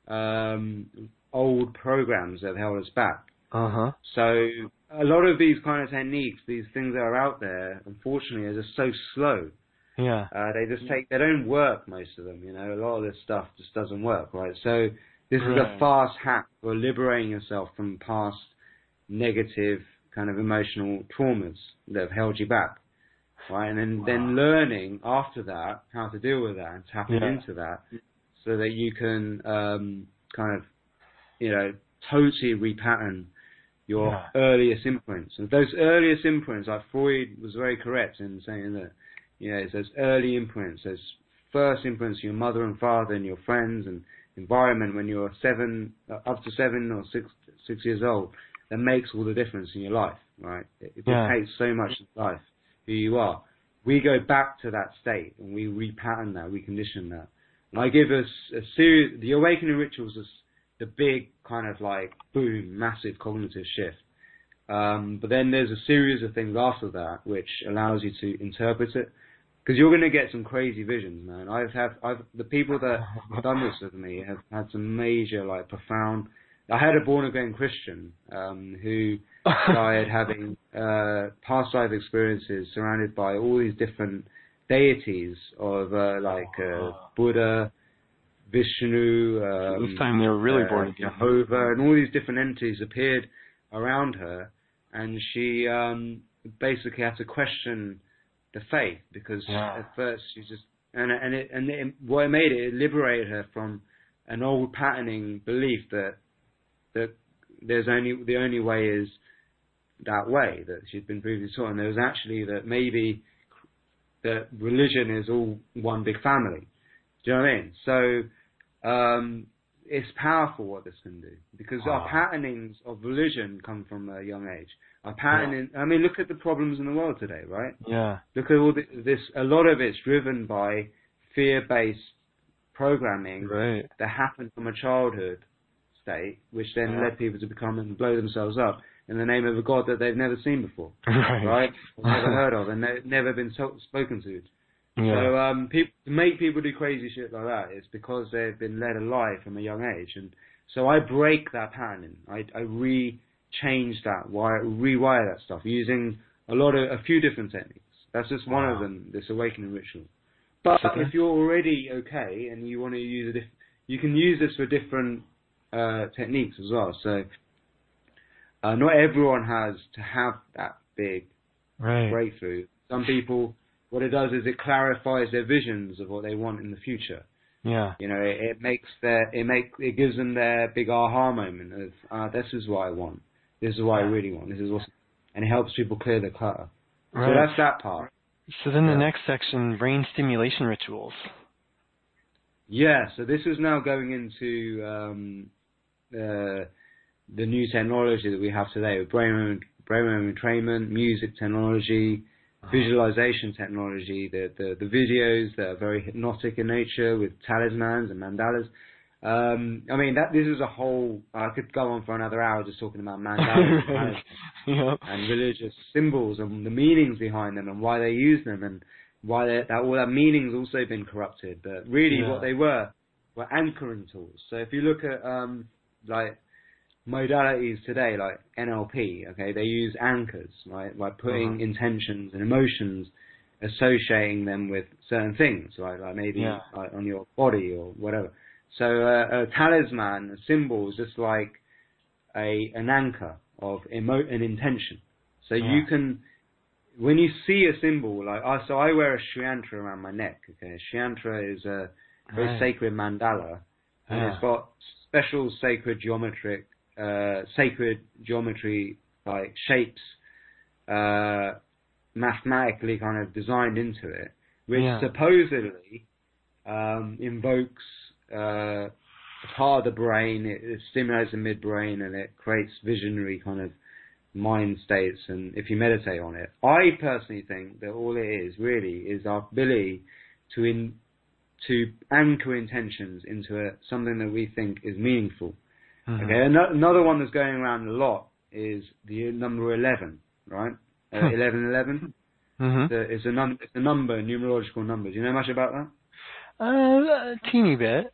um, old programs that have held us back. Uh huh. So a lot of these kind of techniques, these things that are out there, unfortunately, are just so slow. Yeah. Uh, they just take, they don't work, most of them, you know, a lot of this stuff just doesn't work, right? So this right. is a fast hack for liberating yourself from past negative kind of emotional traumas that have held you back, right? And then, wow. then learning after that how to deal with that and tapping yeah. into that so that you can um, kind of, you know, totally repattern your yeah. earliest imprints. And those earliest imprints, like Freud was very correct in saying that, you know, it's those early imprints, those first imprints, your mother and father and your friends and environment when you're seven, up to seven or six, six years old, that makes all the difference in your life, right? It, it yeah. dictates so much in life, who you are. We go back to that state and we repattern that, recondition that. And I give us a series, the awakening rituals is the big kind of like boom, massive cognitive shift. Um, but then there's a series of things after that which allows you to interpret it, because you're going to get some crazy visions, man. I've had, I've the people that have done this with me have had some major, like, profound. I had a born again Christian um, who started having uh, past life experiences surrounded by all these different deities of uh, like uh, Buddha, Vishnu, um, this time they were really uh, born again. Jehovah, and all these different entities appeared around her, and she um, basically had to question the faith, because yeah. at first she just and and it and it, what it made it, it liberated her from an old patterning belief that that there's only the only way is that way that she'd been previously taught, and there was actually that maybe that religion is all one big family. Do you know what I mean? So um, it's powerful what this can do, because wow. our patternings of religion come from a young age. Our patterning, yeah. I mean, look at the problems in the world today, right? Yeah. Look at all the, this. A lot of it's driven by fear-based programming right. that happened from a childhood state, which then yeah. led people to become and blow themselves up in the name of a god that they've never seen before, right? right? Or never heard of, and ne- never been so- spoken to. Yeah. So um, pe- to make people do crazy shit like that, it's because they've been led a lie from a young age, and so I break that pattern. I, I re-change that, wire, rewire that stuff using a lot of a few different techniques. That's just one wow. of them. This awakening ritual. But okay. if you're already okay and you want to use it, you can use this for different uh, techniques as well. So uh, not everyone has to have that big right. breakthrough. Some people, what it does is it clarifies their visions of what they want in the future. Yeah. You know, it, it makes their, it make, it gives them their big aha moment of, ah, this is what I want. This is what yeah. I really want. This is what, and it helps people clear the clutter. Right. So that's that part. So then yeah. the next section, brain stimulation rituals. Yeah, so this is now going into um, uh, the new technology that we have today with brain brain entrainment, music technology, uh-huh. visualization technology, the, the the videos that are very hypnotic in nature with talismans and mandalas. Um, I mean, that this is a whole. I could go on for another hour just talking about mandalas and talismans yep. and religious symbols and the meanings behind them and why they use them and why that all that meaning's also been corrupted. But really, yeah. what they were were anchoring tools. So if you look at um, like modalities today, like N L P, okay, they use anchors, right, by putting uh-huh. intentions and emotions, associating them with certain things, right, like maybe yeah. like on your body or whatever. So uh, a talisman, a symbol, is just like a an anchor of emo- an intention. So yeah. you can, when you see a symbol, like I, so I wear a Shyantra around my neck. Okay, Shyantra is a very right. sacred mandala, and yeah. it's got special sacred geometric, uh, sacred geometry like shapes, uh, mathematically kind of designed into it, which yeah. supposedly um, invokes uh, a part of the brain. It, it stimulates the midbrain, and it creates visionary kind of mind states, and if you meditate on it. I personally think that all it is really is our ability to in, to anchor intentions into a, something that we think is meaningful. Mm-hmm. Okay, An- another one that's going around a lot is the number eleven, right? Uh, eleven eleven. Mm-hmm. So it's a num- it's a number, a numerological number. Do you know much about that? Uh, a teeny bit.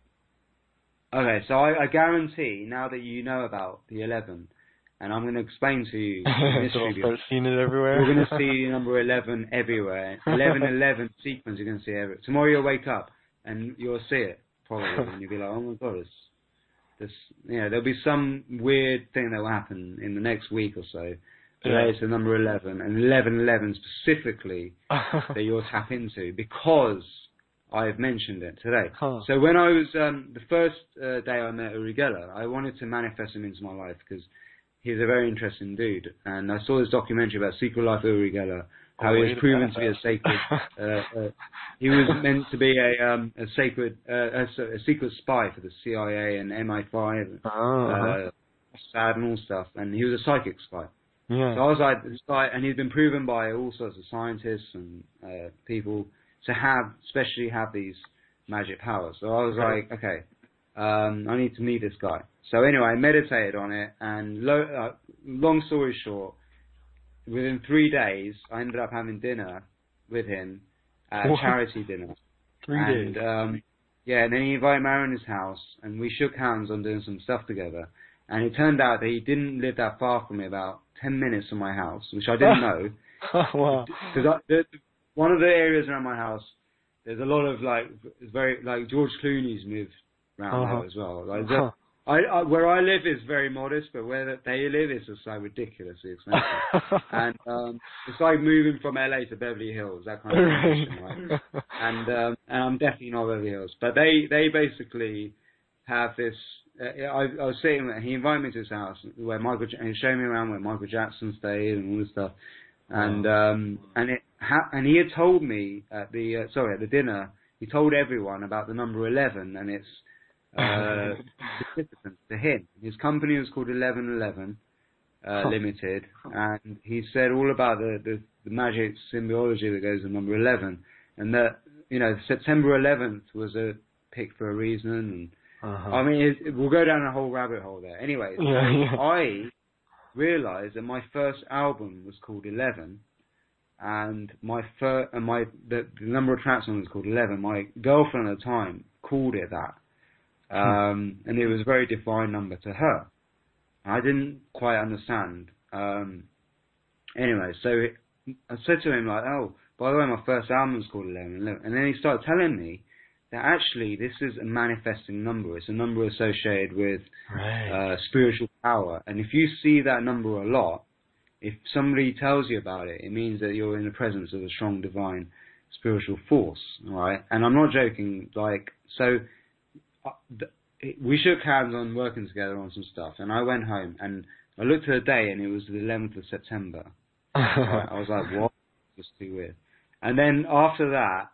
Okay, so I, I guarantee now that you know about the eleven, and I'm going to explain to you the mystery. So I'll start seeing it everywhere. You're going to see number eleven everywhere. eleven eleven sequence you're going to see everywhere. Tomorrow you'll wake up and you'll see it probably, and you'll be like, oh my god, it's this. You know, there'll be some weird thing that will happen in the next week or so. Today yeah. it's the number eleven, and eleven eleven specifically that you'll tap into because I've mentioned it today. Huh. So when I was, um, the first uh, day I met Uri Geller, I wanted to manifest him into my life because he's a very interesting dude. And I saw this documentary about Secret Life of Uri Geller, how oh, he was proven to be a sacred, uh, uh, he was meant to be a, um, a sacred, uh, a, a secret spy for the C I A and M I five, oh, uh-huh. uh, Mossad and all stuff, and he was a psychic spy. Yeah. So I was like, this guy, and he's been proven by all sorts of scientists and uh, people to have, especially have these magic powers. So I was right. like, okay, um, I need to meet this guy. So anyway, I meditated on it, and lo- uh, long story short, within three days, I ended up having dinner with him at a charity dinner. Three and, days. Um, yeah, and then he invited me around his house, and we shook hands on doing some stuff together. And it turned out that he didn't live that far from me, about ten minutes from my house, which I didn't know. Oh, wow. Because one of the areas around my house, there's a lot of like, it's very like George Clooney's moved around uh-huh. there as well. Like, huh. I, I, where I live is very modest, but where they live is just like ridiculously expensive. and um, it's like moving from L A to Beverly Hills, that kind of thing, right? And um, and I'm definitely not Beverly Hills, but they they basically have this. Uh, I, I was sitting there, he invited me to his house where Michael, and he showed me around where Michael Jackson stayed and all this stuff. And um, and it ha- and he had told me at the uh, sorry at the dinner, he told everyone about the number eleven and its uh, significance to him. His company was called eleven eleven uh, Limited, and he said all about the, the the magic symbology that goes with number eleven, and that you know September eleventh was a pick for a reason. And uh-huh. I mean, it, it, we'll go down a whole rabbit hole there. Anyway, yeah, so yeah. I realized that my first album was called eleven, and my fir- and my the, the number of tracks on it was called eleven. My girlfriend at the time called it that, um, and it was a very defined number to her. I didn't quite understand. Um, anyway, so it, I said to him like, "Oh, by the way, my first album was called eleven eleven," and then he started telling me that actually this is a manifesting number. It's a number associated with right. uh, spiritual power. And if you see that number a lot, if somebody tells you about it, it means that you're in the presence of a strong divine spiritual force, right? And I'm not joking. Like, so uh, th- we shook hands on working together on some stuff, and I went home and I looked at the day, and it was the eleventh of September. Right? I was like, what? This is too weird. And then after that,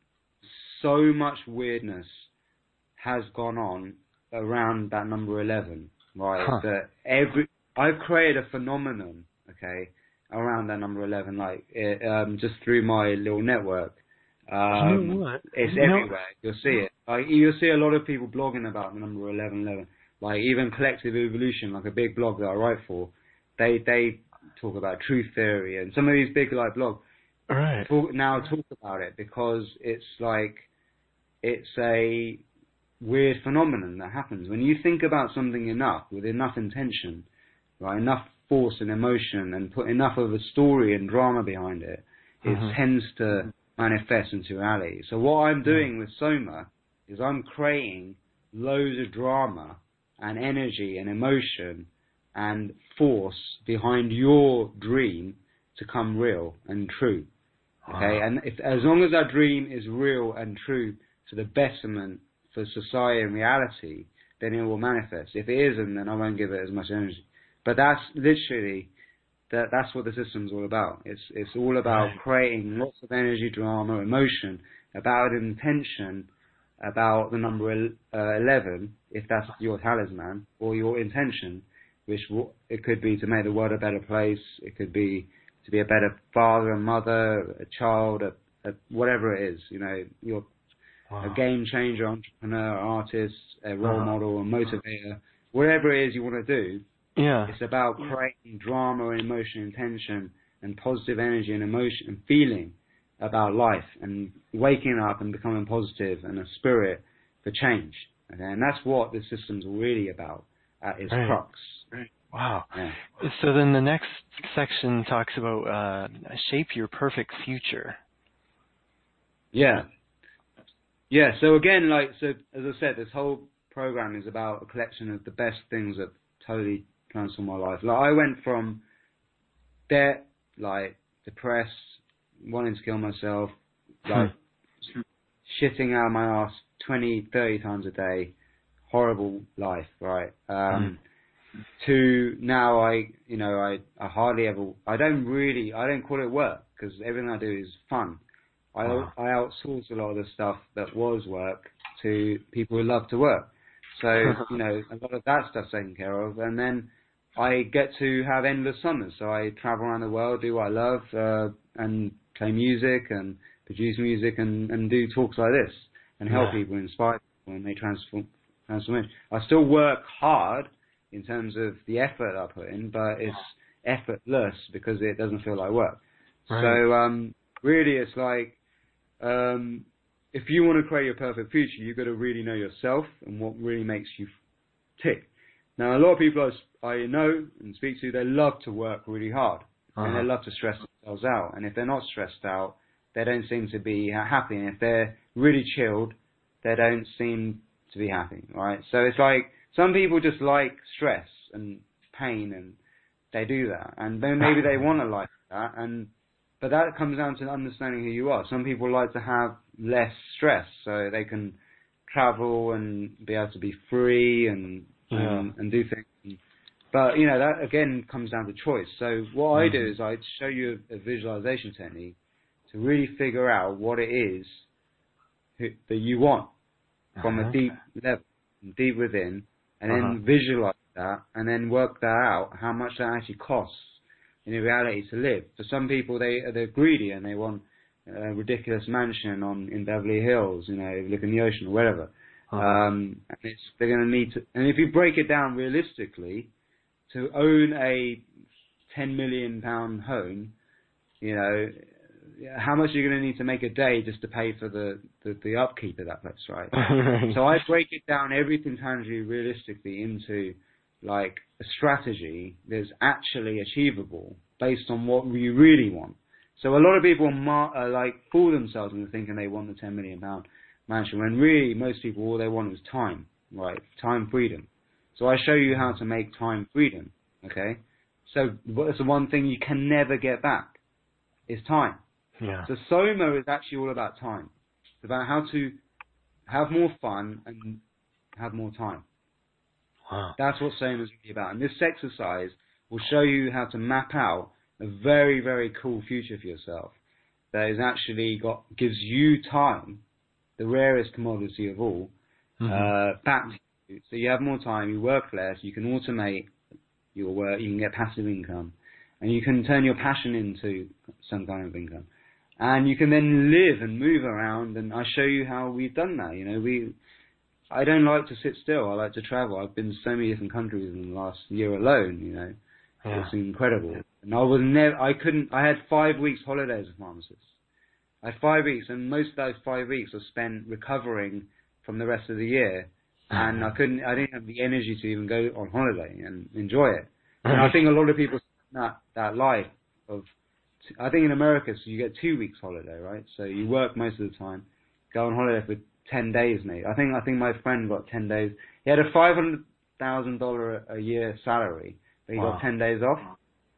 so much weirdness has gone on around that number eleven, right? Huh. That every I've created a phenomenon, okay, around that number eleven, like it, um, just through my little network. Um, you know what? It's You know- everywhere. You'll see it. Like you'll see a lot of people blogging about the number eleven eleven. Like even Collective Evolution, like a big blog that I write for, they they talk about truth theory, and some of these big like blogs Right. talk, now talk about it because it's like it's a weird phenomenon that happens when you think about something enough with enough intention, right? Enough force and emotion, and put enough of a story and drama behind it. It Mhm. tends to manifest into reality. So what I'm doing with Soma is I'm creating loads of drama and energy and emotion and force behind your dream to come real and true. Okay, Wow. and if, as long as that dream is real and true to the betterment for society and reality, then it will manifest. If it isn't, then I won't give it as much energy. But that's literally that. That's what the system's all about. It's it's all about Right. creating lots of energy, drama, emotion, about intention, about the number uh, eleven, if that's your talisman or your intention, which w- it could be to make the world a better place. It could be to be a better father, a mother, a child, a, a whatever it is. You know, you're Wow. a game changer, entrepreneur, artist, a role Uh-huh. model, a motivator, whatever it is you want to do. Yeah. It's about creating drama and emotion and tension and positive energy and emotion and feeling about life and waking up and becoming positive and a spirit for change. Okay? And that's what the system's really about at its Right. crux. Wow. Yeah. So then the next section talks about uh, shape your perfect future. Yeah. Yeah, so again, like, so as I said, this whole program is about a collection of the best things that totally transformed my life. Like, I went from debt, like, depressed, wanting to kill myself, like, shitting out my ass twenty, thirty times a day, horrible life, right? Um, mm. To now I, you know, I, I hardly ever, I don't really, I don't call it work, because everything I do is fun. I, Wow. I outsource a lot of the stuff that was work to people who love to work. So, you know, a lot of that stuff's taken care of. And then I get to have endless summers. So I travel around the world, do what I love, uh, and play music and produce music and, and do talks like this and help Yeah. people, inspire people, and they transform, transform. I still work hard in terms of the effort I put in, but it's effortless because it doesn't feel like work. Right. So, um, really it's like, Um, if you want to create your perfect future, you've got to really know yourself and what really makes you tick. Now, a lot of people I, I know and speak to, they love to work really hard, Uh-huh. and they love to stress themselves out. And if they're not stressed out, they don't seem to be happy. And if they're really chilled, they don't seem to be happy, right? So it's like some people just like stress and pain, and they do that. And then maybe they want a life like that, and but that comes down to understanding who you are. Some people like to have less stress, so they can travel and be able to be free and Yeah. and, and do things. But, you know, that again comes down to choice. So what Mm-hmm. I do is I show you a, a visualization technique to really figure out what it is who, that you want from Uh-huh. a deep level, deep within, and Uh-huh. then visualize that and then work that out, how much that actually costs in reality to live. For some people, they they're greedy and they want a ridiculous mansion on in Beverly Hills, you know, looking the ocean or whatever. Uh-huh. Um, and it's, they're going to need to. And if you break it down realistically, to own a ten million pound home, you know, how much are you going to need to make a day just to pay for the the, the upkeep of that place, right? So I break it down everything tangibly, realistically into like a strategy that's actually achievable based on what you really want. So a lot of people mar- uh, like fool themselves into thinking they want the ten million pound mansion when really most people all they want is time, right? Time freedom. So I show you how to make time freedom. Okay. So what's the one thing you can never get back? Is time. Yeah. So Soma is actually all about time. It's about how to have more fun and have more time. Wow. That's what Soma is really about. And this exercise will show you how to map out a very, very cool future for yourself that is actually got gives you time, the rarest commodity of all, mm-hmm. uh, back to you. So you have more time, you work less, you can automate your work, you can get passive income, and you can turn your passion into some kind of income. And you can then live and move around, and I show you how we've done that. You know, we, I don't like to sit still, I like to travel. I've been to so many different countries in the last year alone, you know. Yeah. It's incredible. And I was never, I couldn't, I had five weeks holidays as a pharmacist. I had five weeks, and most of those five weeks I spent recovering from the rest of the year. And I couldn't, I didn't have the energy to even go on holiday and enjoy it. And I think a lot of people that that life of, I think in America, so you get two weeks holiday, right? So you work most of the time, go on holiday for ten days, mate. I think I think my friend got ten days. He had a five hundred thousand dollar a year salary, but he wow. got ten days off,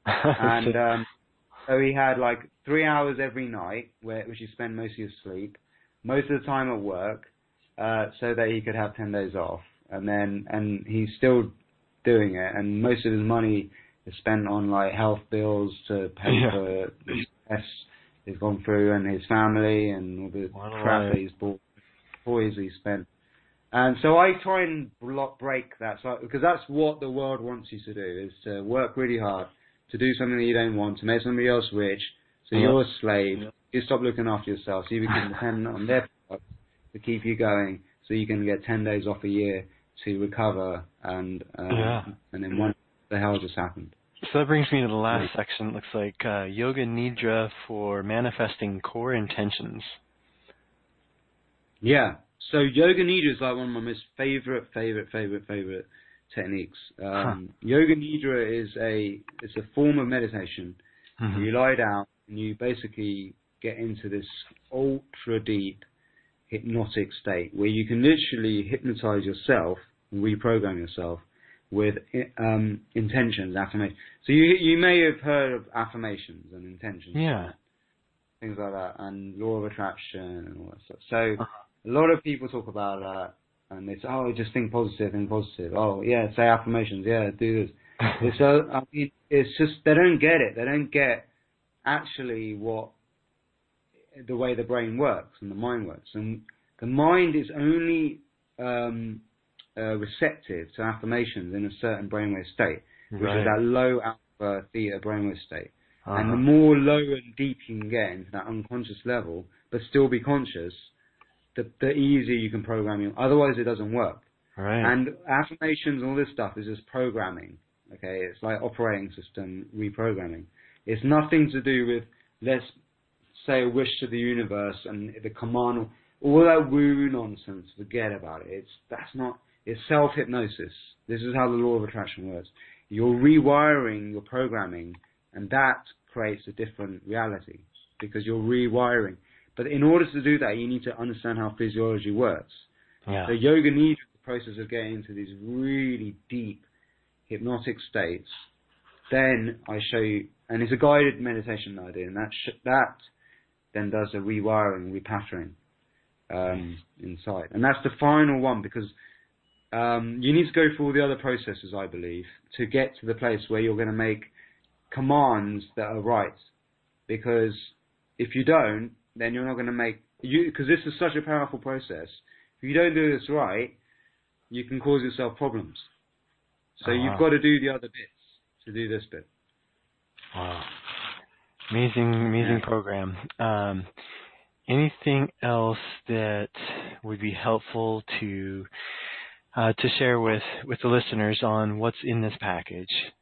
and um, so he had like three hours every night, where which he spent most of his sleep, most of the time at work, uh, so that he could have ten days off, and then and he's still doing it, and most of his money is spent on like health bills to pay yeah. for the stress he's gone through, and his family, and all the what crap that he's bought, toys he spent. And so I try and block, break that cycle, because that's what the world wants you to do, is to work really hard, to do something that you don't want, to make somebody else rich, so yeah. you're a slave, yeah. you stop looking after yourself, so you become dependent on their products to keep you going, so you can get ten days off a year to recover, and um, yeah. and then what the hell just happened? So that brings me to the last yeah. section. It looks like uh, Yoga Nidra for manifesting core intentions. Yeah. So Yoga Nidra is like one of my most favorite, favorite, favorite, favorite techniques. Um, huh. Yoga Nidra is a it's a form of meditation. Mm-hmm. You lie down and you basically get into this ultra deep hypnotic state where you can literally hypnotize yourself and reprogram yourself with um, intentions, affirmations. So you you may have heard of affirmations and intentions, yeah, things like that, and law of attraction and all that stuff. So uh-huh. a lot of people talk about that, and they say, "Oh, just think positive, think positive." Oh, yeah, say affirmations. Yeah, do this. So I mean, it's just they don't get it. They don't get actually what the way the brain works and the mind works, and the mind is only um, uh, receptive to affirmations in a certain brainwave state, which right. is that low alpha theta brainwave state. Uh-huh. And the more low and deep you can get into that unconscious level, but still be conscious, the, the easier you can program you. Otherwise, it doesn't work. Right. And affirmations and all this stuff is just programming. Okay, it's like operating system reprogramming. It's nothing to do with let's say a wish to the universe and the command, all that woo nonsense. Forget about it. It's that's not. It's self-hypnosis. This is how the law of attraction works. You're rewiring your programming, and that creates a different reality because you're rewiring. But in order to do that, you need to understand how physiology works. Yeah. So Yoga Nidra is the process of getting into these really deep hypnotic states. Then I show you, and it's a guided meditation that I do, and that sh- that then does a rewiring, repatterning um, inside. And that's the final one because um, you need to go through all the other processes, I believe, to get to the place where you're going to make commands that are right. Because if you don't, then you're not going to make, you because this is such a powerful process. If you don't do this right, you can cause yourself problems. So uh-huh. you've got to do the other bits to do this bit. Wow. Amazing, amazing yeah. program. Um, anything else that would be helpful to uh, to share with, with the listeners on what's in this package?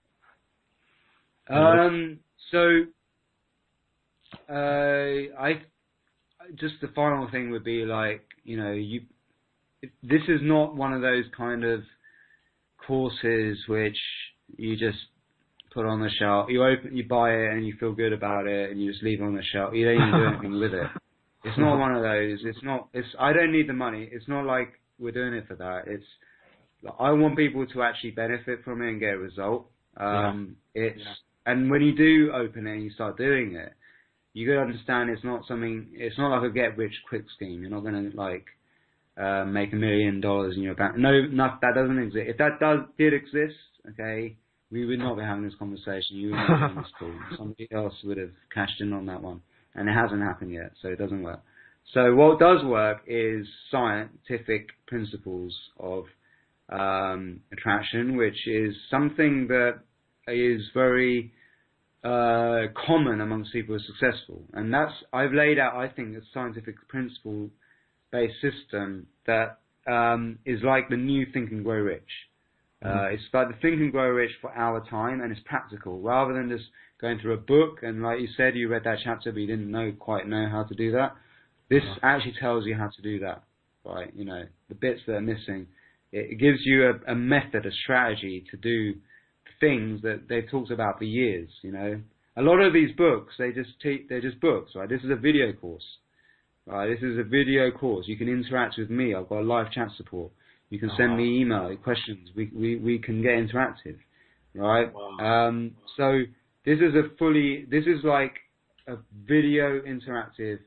Um. So, uh, I just the final thing would be like you know you. This is not one of those kind of courses which you just put on the shelf. You open, you buy it, and you feel good about it, and you just leave it on the shelf. You don't even do anything with it. It's not one of those. It's not. It's. I don't need the money. It's not like we're doing it for that. It's. I want people to actually benefit from it and get a result. Um, yeah. It's. Yeah. And when you do open it and you start doing it, you got to understand it's not something. It's not like a get rich quick scheme. You're not going to like uh, make a million dollars in your bank. No, not that doesn't exist. If that does did exist, okay, we would not be having this conversation. You would not be on this call. Somebody else would have cashed in on that one, and it hasn't happened yet, so it doesn't work. So what does work is scientific principles of um, attraction, which is something that is very uh, common amongst people who are successful. And that's, I've laid out, I think, a scientific principle-based system that um, is like the new Think and Grow Rich. Mm-hmm. Uh, it's like the Think and Grow Rich for our time, and it's practical, rather than just going through a book, and like you said, you read that chapter, but you didn't know quite know how to do that. This actually tells you how to do that, right? You know, the bits that are missing. It gives you a, a method, a strategy to do things that they've talked about for years, you know. A lot of these books, they just te- they're just books, right? This is a video course, right? This is a video course. You can interact with me. I've got live chat support. You can send me email questions. We, we, we can get interactive, right? Wow. Um, so this is a fully, this is like a video interactive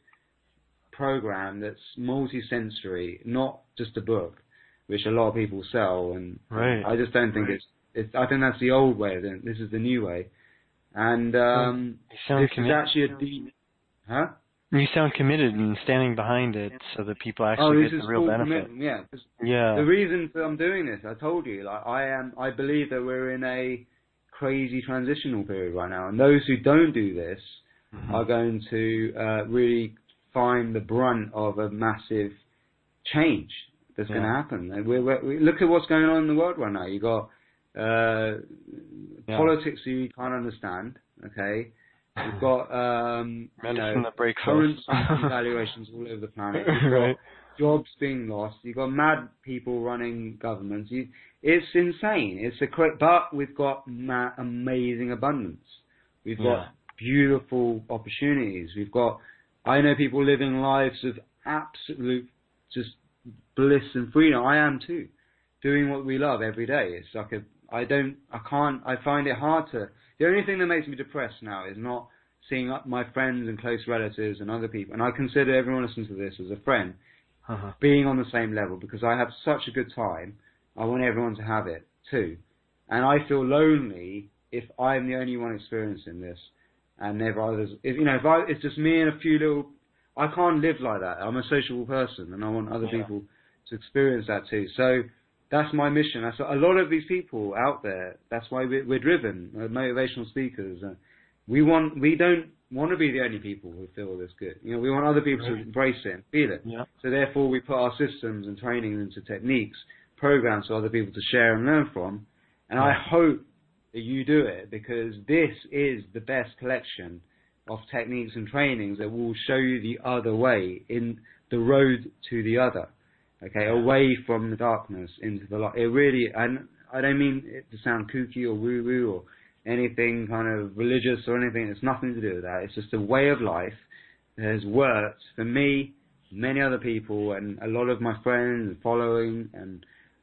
program that's multi-sensory, not just a book, which a lot of people sell, and right. I just don't think right. it's, it's. I think that's the old way. This is the new way, and um, this committed. is actually a deep. Huh? You sound committed and standing behind it, so that people actually oh, get the real benefit. Yeah, yeah. The reason that I'm doing this, I told you, like I am. I believe that we're in a crazy transitional period right now, and those who don't do this mm-hmm. are going to uh, really find the brunt of a massive change that's yeah. going to happen. We're, we're, we look at what's going on in the world right now. You got uh, yeah. politics you can't understand. Okay, you've got um, you know, currency devaluations all over the planet. You've right. got jobs being lost. You've got mad people running governments. You, it's insane. It's a quick, but we've got ma- amazing abundance. We've got yeah. beautiful opportunities. We've got I know people living lives of absolute just bliss and freedom. I am too, doing what we love every day. It's like a, I don't, I can't, I find it hard to, the only thing that makes me depressed now is not seeing up my friends and close relatives and other people, and I consider everyone listening to this as a friend, uh-huh. being on the same level, because I have such a good time. I want everyone to have it too. And I feel lonely if I'm the only one experiencing this. And never others. If, you know, if I, it's just me and a few little. I can't live like that. I'm a sociable person, and I want other yeah. people to experience that too. So that's my mission. That's a lot of these people out there. That's why we're, we're driven. Uh, motivational speakers. Uh, we want. We don't want to be the only people who feel this good. You know, we want other people right. to embrace it and feel it. Yeah. So therefore, we put our systems and training into techniques, programs for other people to share and learn from. And yeah. I hope that you do it, because this is the best collection of techniques and trainings that will show you the other way, in the road to the other, okay, away from the darkness into the light. It really, and I don't mean it to sound kooky or woo-woo or anything kind of religious or anything. It's nothing to do with that. It's just a way of life that has worked for me, many other people, and a lot of my friends and following, and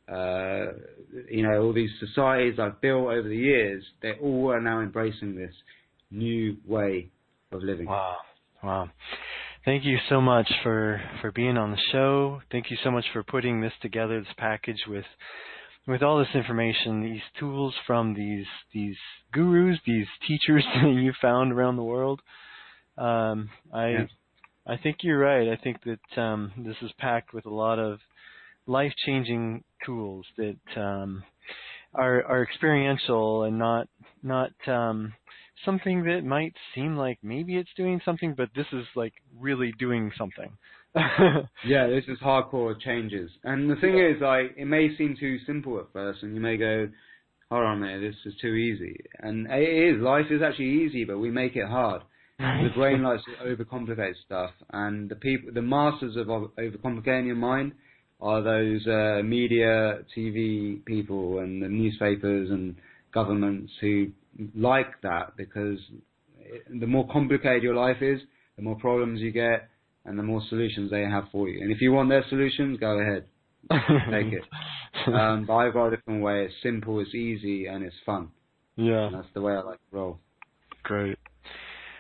Uh, you know, all these societies I've built over the years, they all are now embracing this new way of living. Wow. Wow. Thank you so much for, for being on the show. Thank you so much for putting this together, this package with with all this information, these tools from these these gurus, these teachers that you found around the world. Um, I yeah. I think you're right. I think that um, this is packed with a lot of life-changing tools that um, are are experiential and not not um, something that might seem like maybe it's doing something, but this is like really doing something. Yeah, this is hardcore changes. And the thing is, like, it may seem too simple at first, and you may go, hold on a minute, this is too easy. And it is. Life is actually easy, but we make it hard. The brain likes to overcomplicate stuff, and the people, the masters of overcomplicating your mind are those uh, media, T V people, and the newspapers and governments who like that, because it, the more complicated your life is, the more problems you get, and the more solutions they have for you. And if you want their solutions, go ahead, take it. Um, but I've got a different way. It's simple, it's easy, and it's fun. Yeah, and that's the way I like to roll. Great.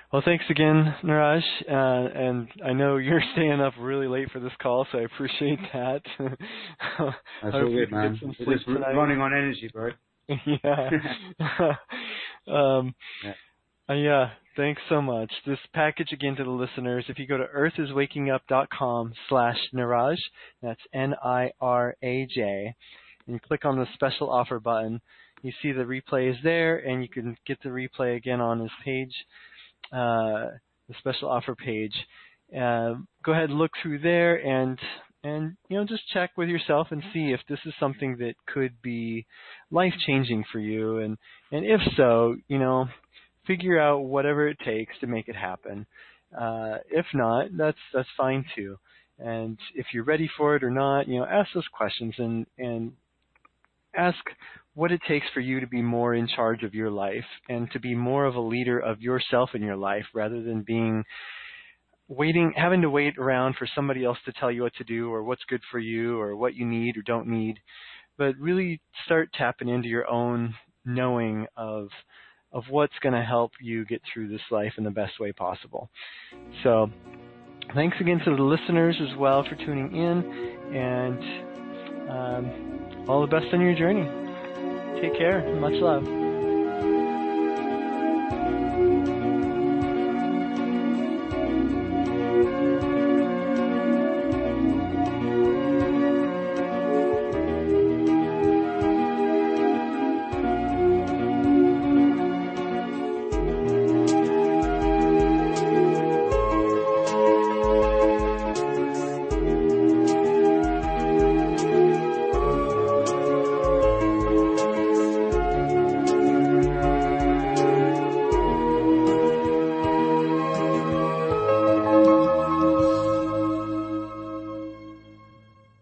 Well, thanks again, Niraj. Uh, and I know you're staying up really late for this call, so I appreciate that. That's all good, man. We're just tonight. running on energy, bro. yeah. um, yeah. Uh, yeah. Thanks so much. This package again to the listeners, if you go to earthiswakingup.com slash Niraj, that's N I R A J, and you click on the special offer button, you see the replay is there, and you can get the replay again on his page, uh, the special offer page. Uh, go ahead and look through there and, and, you know, just check with yourself and see if this is something that could be life-changing for you. And, and if so, you know, figure out whatever it takes to make it happen. Uh, if not, that's that's fine too. And if you're ready for it or not, you know, ask those questions and and ask what it takes for you to be more in charge of your life and to be more of a leader of yourself in your life rather than being waiting, having to wait around for somebody else to tell you what to do or what's good for you or what you need or don't need. But really start tapping into your own knowing of of what's going to help you get through this life in the best way possible. So thanks again to the listeners as well for tuning in, and um, all the best on your journey. Take care. Much love.